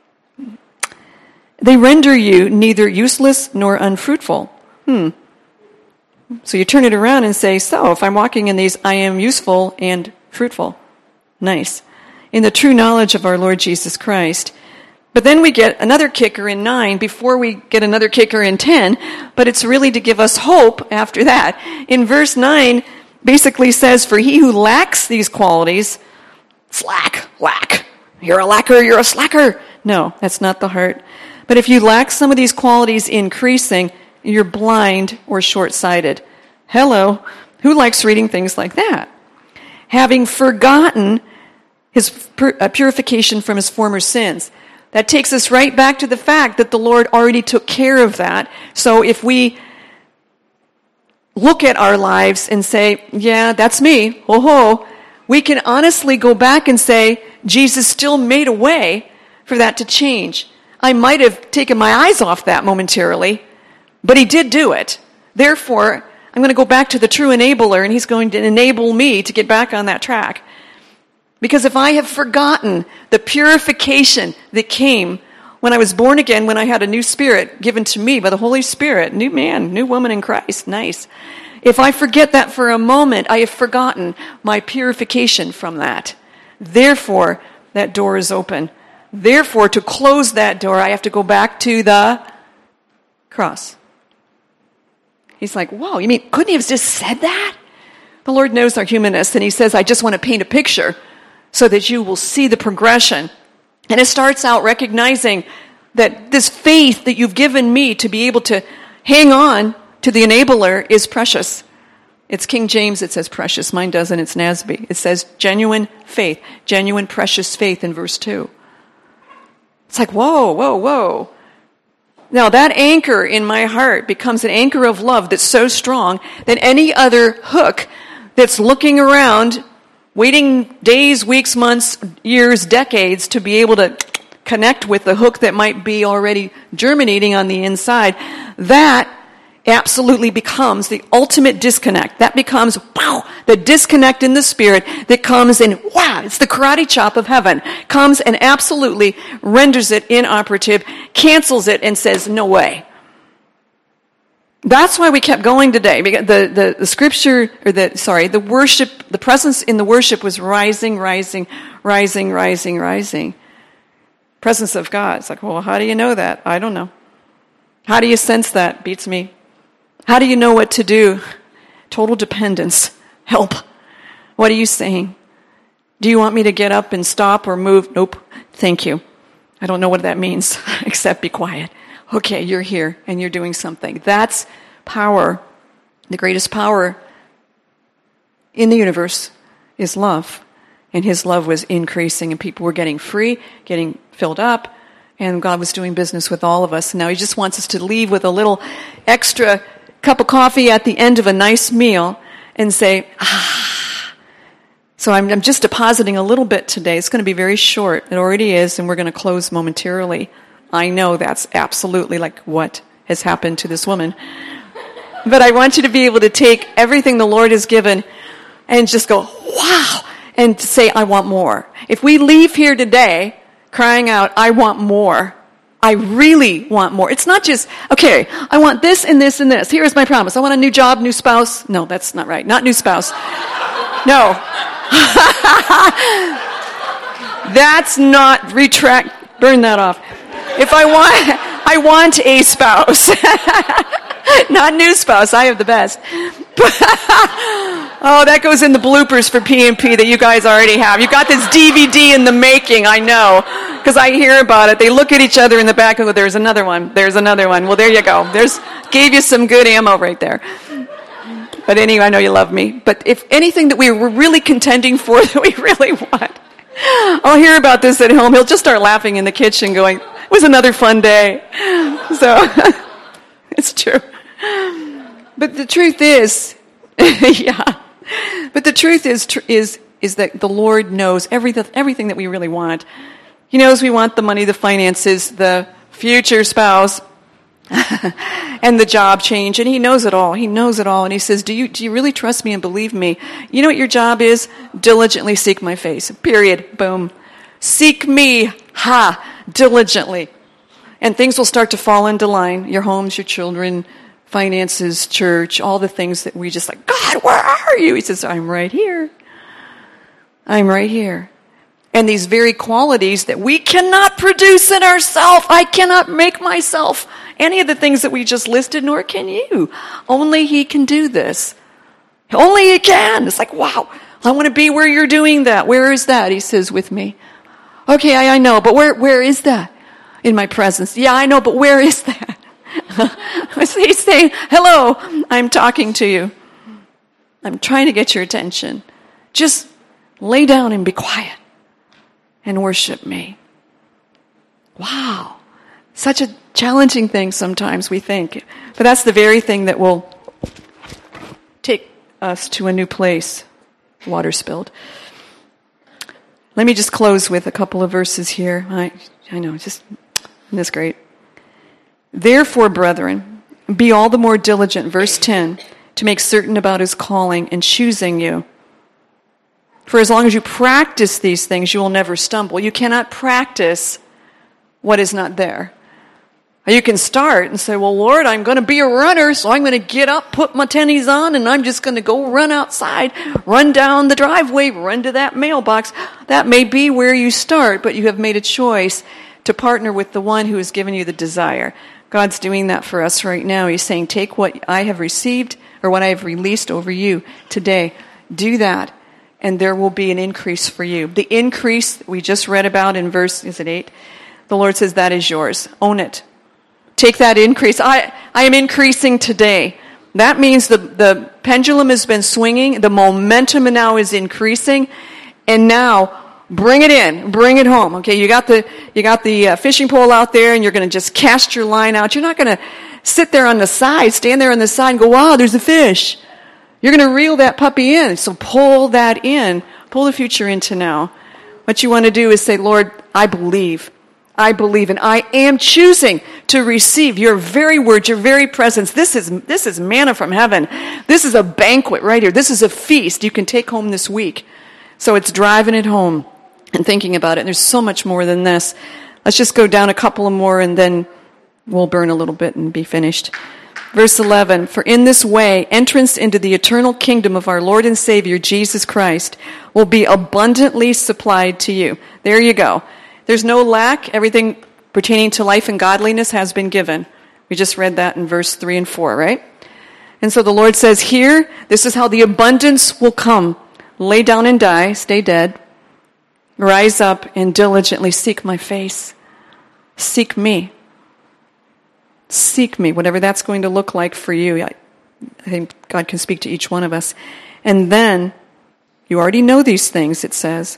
They render you neither useless nor unfruitful. So you turn it around and say, so if I'm walking in these, I am useful and fruitful. Nice. In the true knowledge of our Lord Jesus Christ. But then we get another kicker in 9 before we get another kicker in 10, but it's really to give us hope after that. In verse 9, basically says, for he who lacks these qualities, lack. You're a lacker, you're a slacker. No, that's not the heart. But if you lack some of these qualities increasing, you're blind or short-sighted. Hello, who likes reading things like that? Having forgotten his purification from his former sins. That takes us right back to the fact that the Lord already took care of that. So if we look at our lives and say, yeah, that's me, we can honestly go back and say, Jesus still made a way for that to change. I might have taken my eyes off that momentarily, but he did do it. Therefore, I'm going to go back to the true enabler, and he's going to enable me to get back on that track. Because if I have forgotten the purification that came when I was born again, when I had a new spirit given to me by the Holy Spirit, new man, new woman in Christ, nice. If I forget that for a moment, I have forgotten my purification from that. Therefore, that door is open. Therefore, to close that door, I have to go back to the cross. He's like, whoa, you mean, couldn't he have just said that? The Lord knows our humanness, and he says, I just want to paint a picture so that you will see the progression. And it starts out recognizing that this faith that you've given me to be able to hang on to the enabler is precious. It's King James, it says precious. Mine doesn't, it's NASB. It says genuine faith, genuine precious faith in verse 2. It's like, whoa, whoa, whoa. Now that anchor in my heart becomes an anchor of love that's so strong that any other hook that's looking around, waiting days, weeks, months, years, decades to be able to connect with the hook that might be already germinating on the inside, that absolutely becomes the ultimate disconnect. That becomes, wow, the disconnect in the spirit that comes and, wow, it's the karate chop of heaven. Comes and absolutely renders it inoperative, cancels it, and says, no way. That's why we kept going today. Because the scripture, or the worship, the presence in the worship was rising, rising, rising, rising, rising. Presence of God. It's like, well, how do you know that? I don't know. How do you sense that? Beats me. How do you know what to do? Total dependence. Help. What are you saying? Do you want me to get up and stop or move? Nope. Thank you. I don't know what that means, except be quiet. Okay, you're here and you're doing something. That's power. The greatest power in the universe is love. And his love was increasing and people were getting free, getting filled up, and God was doing business with all of us. And now he just wants us to leave with a little extra cup of coffee at the end of a nice meal and say, So I'm just depositing a little bit today. It's going to be very short. It already is, and we're going to close momentarily. I know that's absolutely like what has happened to this woman. But I want you to be able to take everything the Lord has given and just go, wow, and to say, I want more. If we leave here today crying out, I want more, I really want more. It's not just, okay, I want this and this and this. Here's my promise. I want a new job, new spouse. No, that's not right. Not new spouse. No. That's not, retract, burn that off. If I want a spouse. Not new spouse. I have the best. Oh, that goes in the bloopers for P&P that you guys already have. You got this DVD in the making, I know, because I hear about it. They look at each other in the back and go, there's another one. There's another one. Well, there you go. Gave you some good ammo right there. But anyway, I know you love me. But if anything that we were really contending for that we really want, I'll hear about this at home. He'll just start laughing in the kitchen going, it was another fun day. So, it's true. But the truth is, yeah. But the truth is that the Lord knows everything that we really want. He knows we want the money, the finances, the future spouse, and the job change, and he knows it all. He knows it all, and he says, do you really trust me and believe me? You know what your job is? Diligently seek my face. Period. Boom. Seek me, diligently. And things will start to fall into line. Your homes, your children, finances, church, all the things that we just like, God, where are you? He says, I'm right here. I'm right here. And these very qualities that we cannot produce in ourselves. I cannot make myself any of the things that we just listed, nor can you. Only he can do this. Only he can. It's like, wow, I want to be where you're doing that. Where is that? He says, with me. Okay, I know, but where is that? In my presence. Yeah, I know, but where is that? He's saying, hello, I'm talking to you. I'm trying to get your attention. Just lay down and be quiet and worship me. Wow. Such a challenging thing sometimes, we think. But that's the very thing that will take us to a new place. Water spilled. Let me just close with a couple of verses here. I know, just, isn't this great? Therefore, brethren, be all the more diligent, verse 10, to make certain about his calling and choosing you. For as long as you practice these things, you will never stumble. You cannot practice what is not there. You can start and say, well, Lord, I'm going to be a runner, so I'm going to get up, put my tennies on, and I'm just going to go run outside, run down the driveway, run to that mailbox. That may be where you start, but you have made a choice to partner with the one who has given you the desire. God's doing that for us right now. He's saying, take what I have received or what I have released over you today. Do that, and there will be an increase for you. The increase we just read about in verse, is it 8? The Lord says that is yours. Own it. Take that increase. I am increasing today. That means the pendulum has been swinging. The momentum now is increasing. And now, bring it in. Bring it home. Okay, you got the fishing pole out there, and you're going to just cast your line out. You're not going to sit there on the side, stand there on the side and go, wow, there's a fish. You're going to reel that puppy in. So pull that in. Pull the future into now. What you want to do is say, Lord, I believe, and I am choosing to receive your very word, your very presence. This is manna from heaven. This is a banquet right here. This is a feast you can take home this week. So it's driving it home and thinking about it. And there's so much more than this. Let's just go down a couple of more, and then we'll burn a little bit and be finished. Verse 11, for in this way, entrance into the eternal kingdom of our Lord and Savior, Jesus Christ, will be abundantly supplied to you. There you go. There's no lack. Everything pertaining to life and godliness has been given. We just read that in verse 3 and 4, right? And so the Lord says here, this is how the abundance will come. Lay down and die, stay dead. Rise up and diligently seek my face. Seek me. Seek me, whatever that's going to look like for you. I think God can speak to each one of us. And then, you already know these things, it says.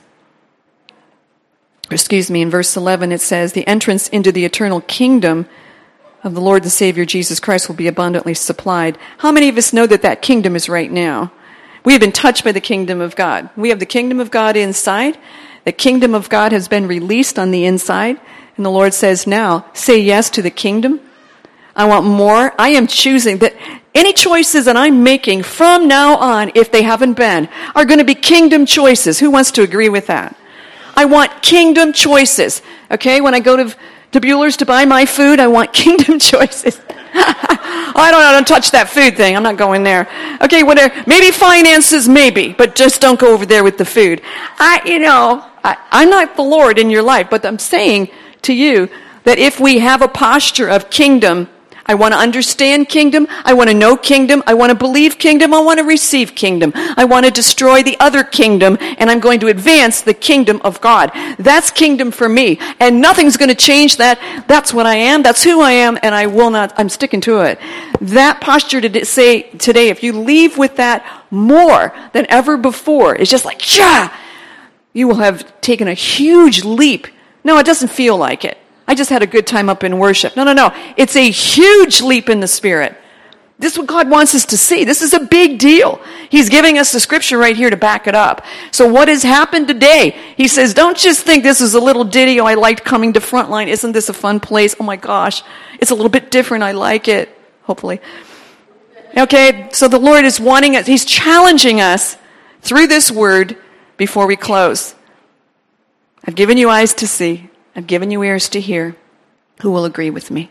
In verse 11 it says, the entrance into the eternal kingdom of the Lord and Savior Jesus Christ will be abundantly supplied. How many of us know that kingdom is right now? We have been touched by the kingdom of God. We have the kingdom of God inside. The kingdom of God has been released on the inside. And the Lord says, now, say yes to the kingdom. I want more. I am choosing that any choices that I'm making from now on, if they haven't been, are going to be kingdom choices. Who wants to agree with that? I want kingdom choices. Okay, when I go to Bueller's to buy my food, I want kingdom choices. I don't touch that food thing. I'm not going there. Okay, whatever. Maybe finances, maybe, but just don't go over there with the food. I'm not the Lord in your life, but I'm saying to you that if we have a posture of kingdom, I want to understand kingdom. I want to know kingdom. I want to believe kingdom. I want to receive kingdom. I want to destroy the other kingdom, and I'm going to advance the kingdom of God. That's kingdom for me, and nothing's going to change that. That's what I am. That's who I am, and I will not. I'm sticking to it. That posture to say today, if you leave with that more than ever before, it's just like, yeah, you will have taken a huge leap. No, it doesn't feel like it. I just had a good time up in worship. No. It's a huge leap in the Spirit. This is what God wants us to see. This is a big deal. He's giving us the scripture right here to back it up. So what has happened today? He says, don't just think this is a little ditty. Oh, I liked coming to Frontline. Isn't this a fun place? Oh my gosh. It's a little bit different. I like it. Hopefully. Okay, so the Lord is wanting us. He's challenging us through this word before we close. I've given you eyes to see. I've given you ears to hear. Who will agree with me?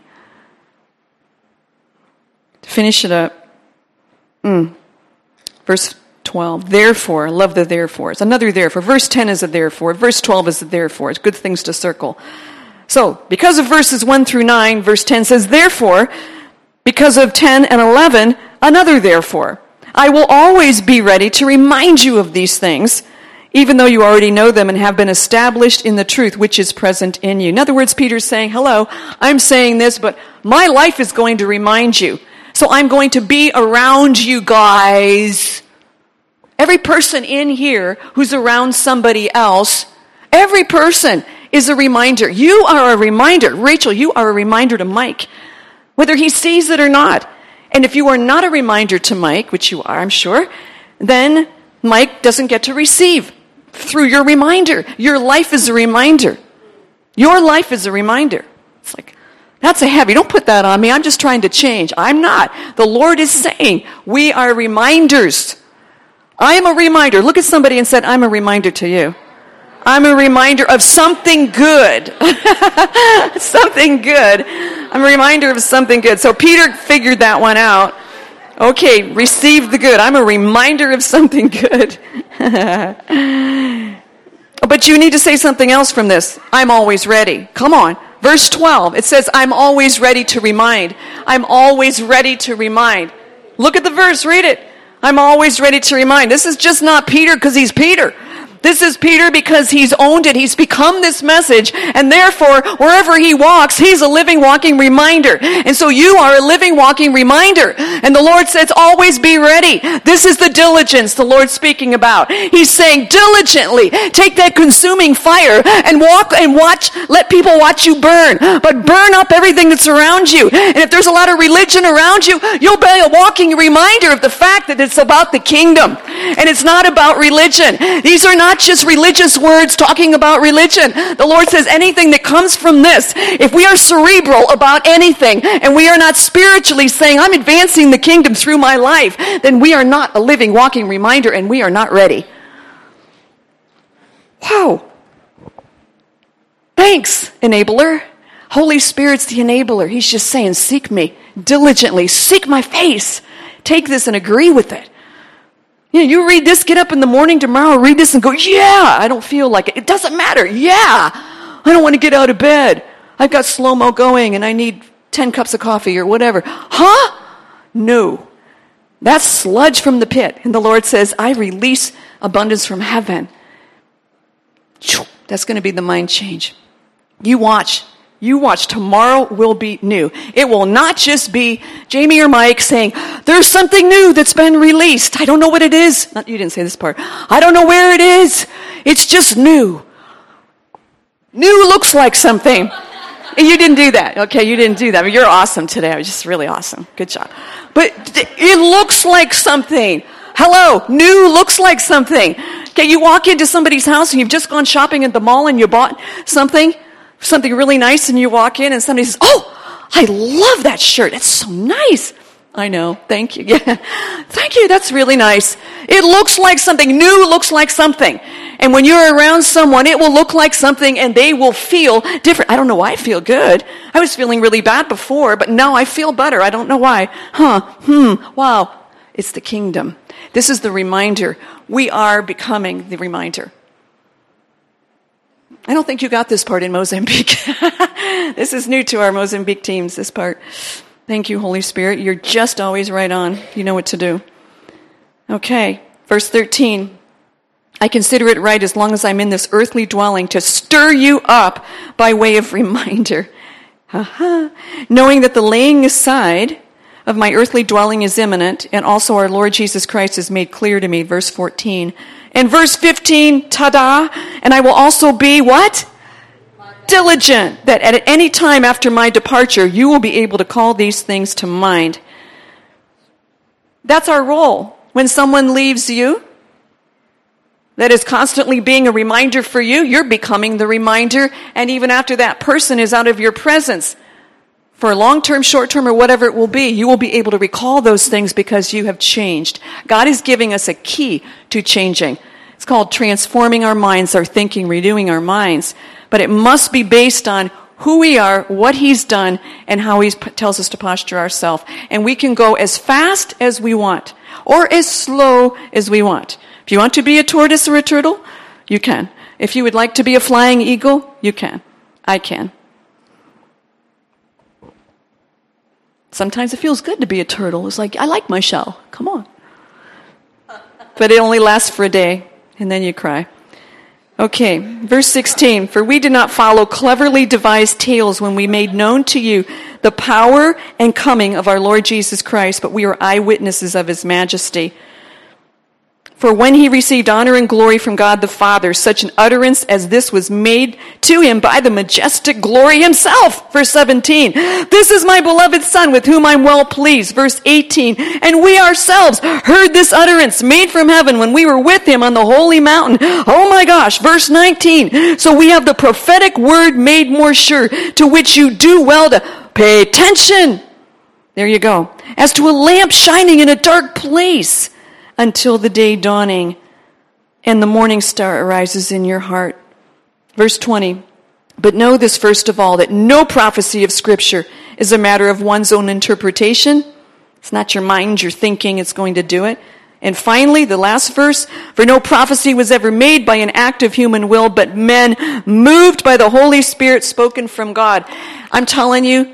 To finish it up, verse 12. Therefore, love the therefores. Another therefore. Verse 10 is a therefore. Verse 12 is a therefore. It's good things to circle. So, because of verses 1 through 9, verse 10 says, therefore, because of 10 and 11, another therefore. I will always be ready to remind you of these things, even though you already know them and have been established in the truth which is present in you. In other words, Peter's saying, hello, I'm saying this, but my life is going to remind you. So I'm going to be around you guys. Every person in here who's around somebody else, every person is a reminder. You are a reminder. Rachel, you are a reminder to Mike, whether he sees it or not. And if you are not a reminder to Mike, which you are, I'm sure, then Mike doesn't get to receive through your reminder. Your life is a reminder. Your life is a reminder. It's like, that's a heavy. Don't put that on me. I'm just trying to change. I'm not. The Lord is saying we are reminders. I am a reminder. Look at somebody and say, I'm a reminder to you. I'm a reminder of something good. Something good. I'm a reminder of something good. So Peter figured that one out. Okay, receive the good. I'm a reminder of something good. But you need to say something else from this. I'm always ready. Come on. Verse 12, it says, I'm always ready to remind. I'm always ready to remind. Look at the verse, read it. I'm always ready to remind. This is just not Peter because he's Peter. This is Peter because he's owned it. He's become this message. And therefore, wherever he walks, he's a living, walking reminder. And so you are a living, walking reminder. And the Lord says, always be ready. This is the diligence the Lord's speaking about. He's saying, diligently take that consuming fire and walk and watch, let people watch you burn. But burn up everything that's around you. And if there's a lot of religion around you, you'll be a walking reminder of the fact that it's about the kingdom. And it's not about religion. These are not just religious words talking about religion. The Lord says anything that comes from this, if we are cerebral about anything and we are not spiritually saying, I'm advancing the kingdom through my life, then we are not a living, walking reminder and we are not ready. Wow. Thanks, enabler. Holy Spirit's the enabler. He's just saying, seek me diligently. Seek my face. Take this and agree with it. You read this, get up in the morning tomorrow, read this and go, yeah, I don't feel like it. It doesn't matter. Yeah, I don't want to get out of bed. I've got slow-mo going and I need 10 cups of coffee or whatever. Huh? No. That's sludge from the pit. And the Lord says, I release abundance from heaven. That's going to be the mind change. You watch. Tomorrow will be new. It will not just be Jamie or Mike saying, there's something new that's been released. I don't know what it is. You didn't say this part. I don't know where it is. It's just new. New looks like something. You didn't do that. Okay, you didn't do that. But you're awesome today. I was just really awesome. Good job. But it looks like something. Hello, new looks like something. Okay, you walk into somebody's house and you've just gone shopping at the mall and you bought something really nice, and you walk in and somebody says, oh, I love that shirt. It's so nice. I know. Thank you. Yeah. Thank you. That's really nice. It looks like something. New looks like something. And when you're around someone, it will look like something and they will feel different. I don't know why I feel good. I was feeling really bad before, but now I feel better. I don't know why. Wow. It's the kingdom. This is the reminder. We are becoming the reminder. I don't think you got this part in Mozambique. This is new to our Mozambique teams, this part. Thank you, Holy Spirit. You're just always right on. You know what to do. Okay, verse 13. I consider it right, as long as I'm in this earthly dwelling, to stir you up by way of reminder. Knowing that the laying aside of my earthly dwelling is imminent, and also our Lord Jesus Christ is made clear to me, verse 14. And verse 15, ta-da, and I will also be what? Diligent, that at any time after my departure, you will be able to call these things to mind. That's our role. When someone leaves you, that is constantly being a reminder for you, you're becoming the reminder, and even after that person is out of your presence, for long-term, short-term, or whatever it will be, you will be able to recall those things because you have changed. God is giving us a key to changing. It's called transforming our minds, our thinking, renewing our minds. But it must be based on who we are, what He's done, and how He tells us to posture ourselves. And we can go as fast as we want, or as slow as we want. If you want to be a tortoise or a turtle, you can. If you would like to be a flying eagle, you can. I can. Sometimes it feels good to be a turtle. It's like, I like my shell. Come on. But it only lasts for a day, and then you cry. Okay, verse 16. For we did not follow cleverly devised tales when we made known to you the power and coming of our Lord Jesus Christ, but we are eyewitnesses of His majesty. For when He received honor and glory from God the Father, such an utterance as this was made to Him by the majestic glory Himself. Verse 17, this is my beloved Son with whom I'm well pleased. Verse 18, and we ourselves heard this utterance made from heaven when we were with Him on the holy mountain. Oh my gosh. Verse 19, so we have the prophetic word made more sure, to which you do well to pay attention. There you go. As to a lamp shining in a dark place, until the day dawning and the morning star arises in your heart. Verse 20, but know this first of all, that no prophecy of Scripture is a matter of one's own interpretation. It's not your mind, your thinking, it's going to do it. And finally, the last verse, for no prophecy was ever made by an act of human will, but men moved by the Holy Spirit spoken from God. I'm telling you,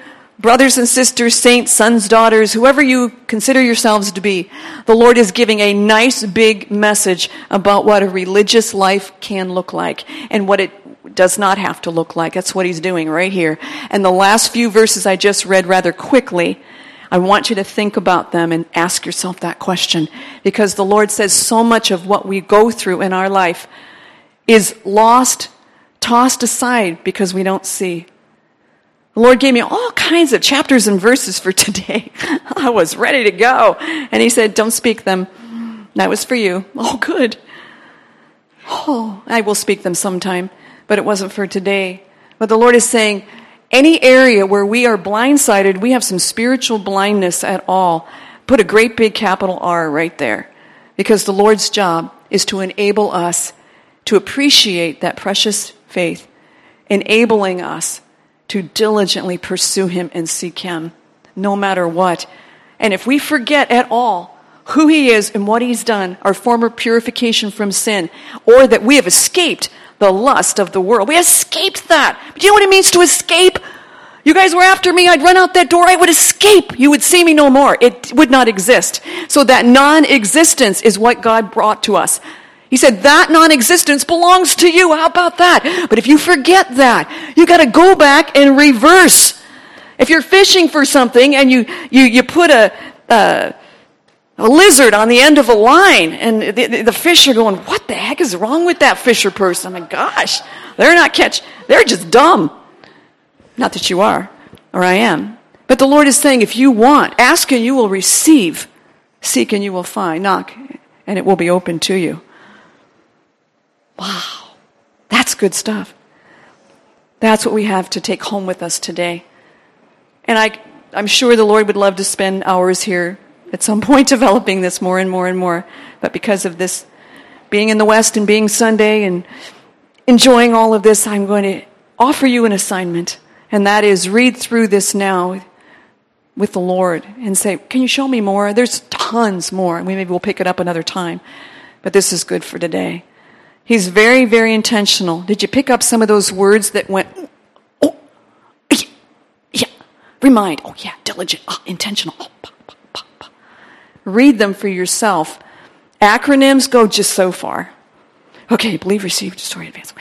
brothers and sisters, saints, sons, daughters, whoever you consider yourselves to be, the Lord is giving a nice big message about what a religious life can look like and what it does not have to look like. That's what he's doing right here. And the last few verses I just read rather quickly, I want you to think about them and ask yourself that question, because the Lord says so much of what we go through in our life is lost, tossed aside because we don't see. The Lord gave me all kinds of chapters and verses for today. I was ready to go. And he said, don't speak them. That was for you. Oh, good. Oh, I will speak them sometime, but it wasn't for today. But the Lord is saying, any area where we are blindsided, we have some spiritual blindness at all, put a great big capital R right there. Because the Lord's job is to enable us to appreciate that precious faith, enabling us to diligently pursue him and seek him, no matter what. And if we forget at all who he is and what he's done, our former purification from sin, or that we have escaped the lust of the world. We escaped that. But you know what it means to escape? You guys were after me, I'd run out that door, I would escape. You would see me no more. It would not exist. So that non-existence is what God brought to us. He said, that non-existence belongs to you. How about that? But if you forget that, you got to go back and reverse. If you're fishing for something and you put a lizard on the end of a line, and the fish are going, what the heck is wrong with that fisher person? I mean, gosh, they're just dumb. Not that you are, or I am. But the Lord is saying, if you want, ask and you will receive, seek and you will find, knock and it will be open to you. Wow, that's good stuff. That's what we have to take home with us today. And I'm sure the Lord would love to spend hours here at some point developing this more and more and more. But because of this being in the West and being Sunday and enjoying all of this, I'm going to offer you an assignment. And that is read through this now with the Lord and say, can you show me more? There's tons more. And maybe we'll pick it up another time. But this is good for today. He's very, very intentional. Did you pick up some of those words that went, oh, yeah, remind, oh yeah, diligent, oh, intentional, oh, read them for yourself. Acronyms go just so far. Okay, believe, receive, destroy, advance.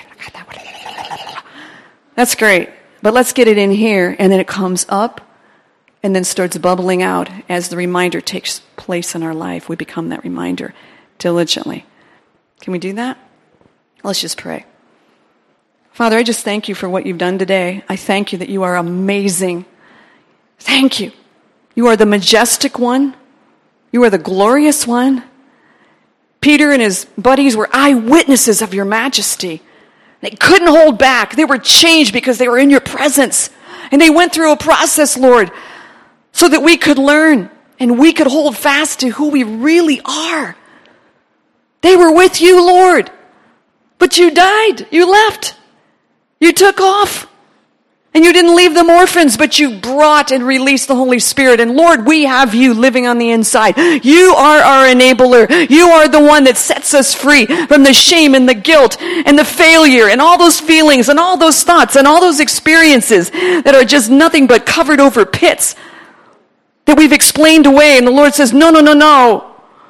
That's great. But let's get it in here, and then it comes up and then starts bubbling out as the reminder takes place in our life. We become that reminder diligently. Can we do that? Let's just pray. Father, I just thank you for what you've done today. I thank you that you are amazing. Thank you. You are the majestic one. You are the glorious one. Peter and his buddies were eyewitnesses of your majesty. They couldn't hold back. They were changed because they were in your presence. And they went through a process, Lord, so that we could learn and we could hold fast to who we really are. They were with you, Lord. But you died. You left. You took off. And you didn't leave them orphans, but you brought and released the Holy Spirit. And Lord, we have you living on the inside. You are our enabler. You are the one that sets us free from the shame and the guilt and the failure and all those feelings and all those thoughts and all those experiences that are just nothing but covered over pits that we've explained away. And the Lord says, no, no, no, no.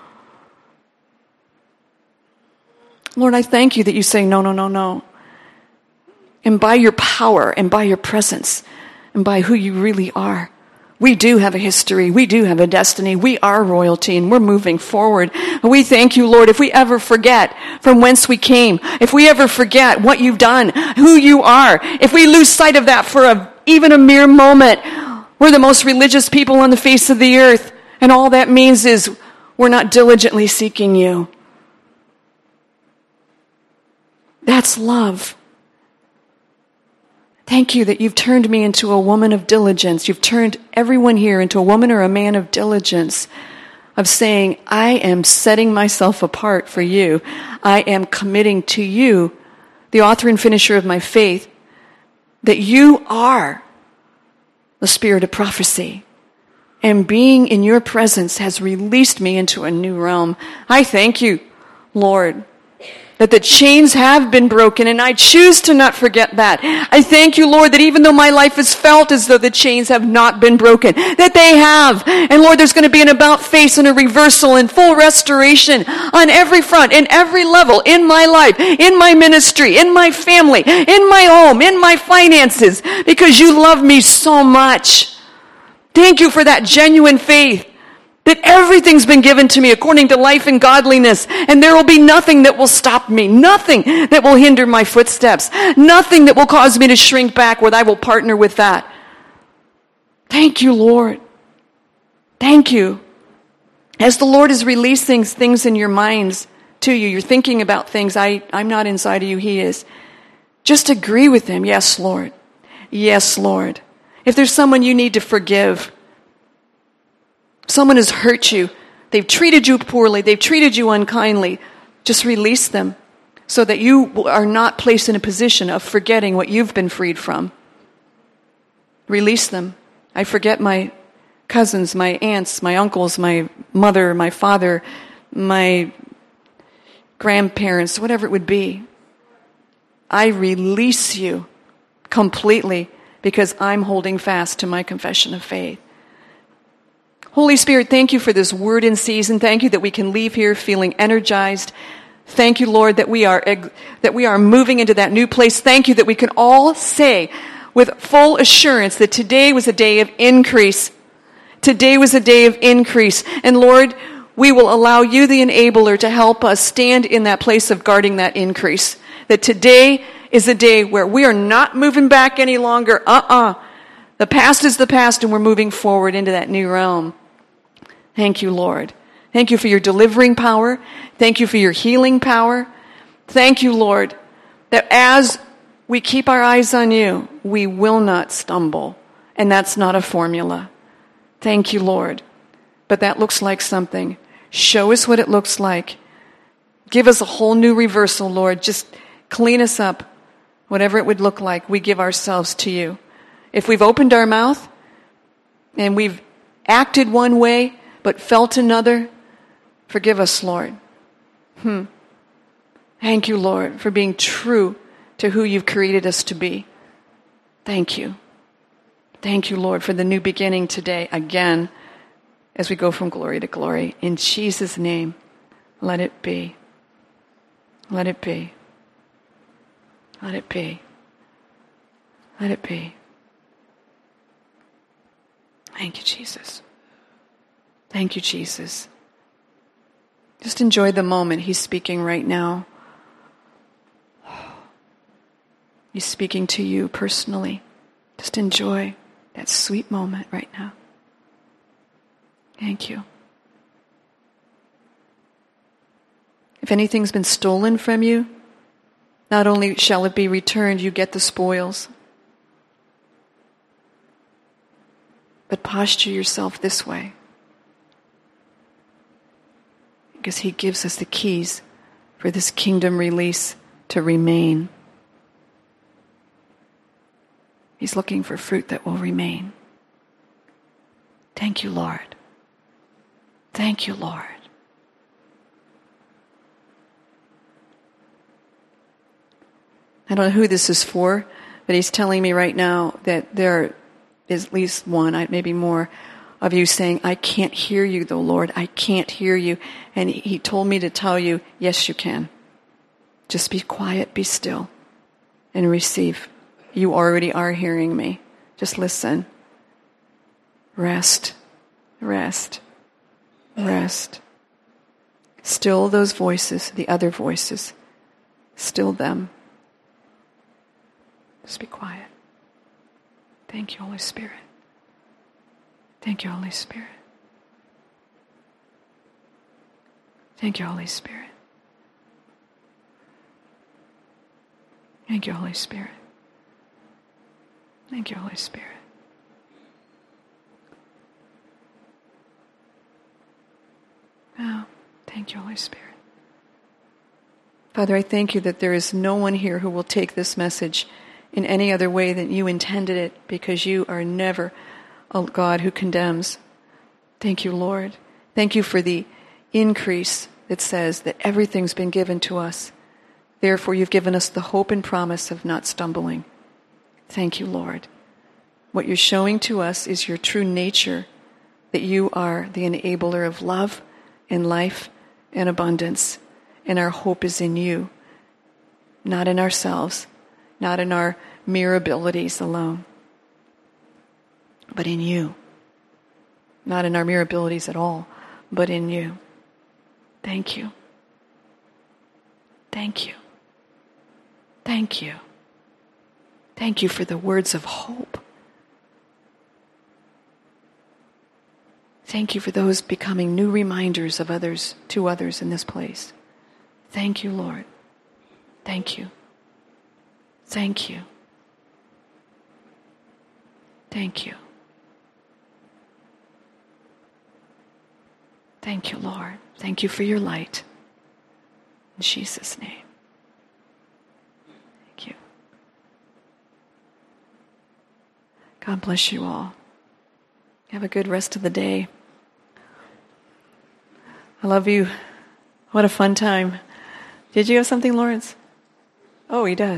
Lord, I thank you that you say, no, no, no, no. And by your power and by your presence and by who you really are, we do have a history. We do have a destiny. We are royalty and we're moving forward. And we thank you, Lord, if we ever forget from whence we came, if we ever forget what you've done, who you are, if we lose sight of that for even a mere moment, we're the most religious people on the face of the earth. And all that means is we're not diligently seeking you. That's love. Thank you that you've turned me into a woman of diligence. You've turned everyone here into a woman or a man of diligence, of saying, I am setting myself apart for you. I am committing to you, the author and finisher of my faith, that you are the spirit of prophecy. And being in your presence has released me into a new realm. I thank you, Lord, that the chains have been broken, and I choose to not forget that. I thank you, Lord, that even though my life has felt as though the chains have not been broken, that they have. And Lord, there's going to be an about face and a reversal and full restoration on every front, in every level, in my life, in my ministry, in my family, in my home, in my finances, because you love me so much. Thank you for that genuine faith, that everything's been given to me according to life and godliness, and there will be nothing that will stop me, nothing that will hinder my footsteps, nothing that will cause me to shrink backward. I will partner with that. Thank you, Lord. Thank you. As the Lord is releasing things in your minds to you, you're thinking about things. I'm not inside of you, He is. Just agree with Him. Yes, Lord. Yes, Lord. If there's someone you need to forgive, someone has hurt you, they've treated you poorly, they've treated you unkindly, just release them so that you are not placed in a position of forgetting what you've been freed from. Release them. I forget my cousins, my aunts, my uncles, my mother, my father, my grandparents, whatever it would be. I release you completely because I'm holding fast to my confession of faith. Holy Spirit, thank you for this word in season. Thank you that we can leave here feeling energized. Thank you, Lord, that we are moving into that new place. Thank you that we can all say with full assurance that today was a day of increase. Today was a day of increase. And Lord, we will allow you, the enabler, to help us stand in that place of guarding that increase. That today is a day where we are not moving back any longer. The past is the past, and we're moving forward into that new realm. Thank you, Lord. Thank you for your delivering power. Thank you for your healing power. Thank you, Lord, that as we keep our eyes on you, we will not stumble. And that's not a formula. Thank you, Lord. But that looks like something. Show us what it looks like. Give us a whole new reversal, Lord. Just clean us up. Whatever it would look like, we give ourselves to you. If we've opened our mouth and we've acted one way but felt another, forgive us, Lord. Thank you, Lord, for being true to who you've created us to be. Thank you. Thank you, Lord, for the new beginning today, again, as we go from glory to glory. In Jesus' name, let it be. Let it be. Let it be. Let it be. Thank you, Jesus. Thank you, Jesus. Just enjoy the moment He's speaking right now. He's speaking to you personally. Just enjoy that sweet moment right now. Thank you. If anything's been stolen from you, not only shall it be returned, you get the spoils. But posture yourself this way, because He gives us the keys for this kingdom release to remain. He's looking for fruit that will remain. Thank you, Lord. Thank you, Lord. I don't know who this is for, but He's telling me right now that there is at least one, maybe more, of you saying, I can't hear you though, Lord. I can't hear you. And He told me to tell you, yes, you can. Just be quiet, be still, and receive. You already are hearing me. Just listen. Rest, rest, rest. Still those voices, the other voices. Still them. Just be quiet. Thank you, Holy Spirit. Thank you, Holy Spirit. Thank you, Holy Spirit. Thank you, Holy Spirit. Thank you, Holy Spirit. Oh, thank you, Holy Spirit. Father, I thank you that there is no one here who will take this message in any other way than you intended it, because you are never a God who condemns. Thank you, Lord. Thank you for the increase that says that everything's been given to us. Therefore, you've given us the hope and promise of not stumbling. Thank you, Lord. What you're showing to us is your true nature, that you are the enabler of love and life and abundance. And our hope is in you, not in ourselves, not in our mere abilities alone, but in you. Not in our mere abilities at all, but in you. Thank you. Thank you. Thank you. Thank you for the words of hope. Thank you for those becoming new reminders of others, to others in this place. Thank you, Lord. Thank you. Thank you. Thank you. Thank you, Lord. Thank you for your light. In Jesus' name. Thank you. God bless you all. Have a good rest of the day. I love you. What a fun time. Did you have something, Lawrence? Oh, he does.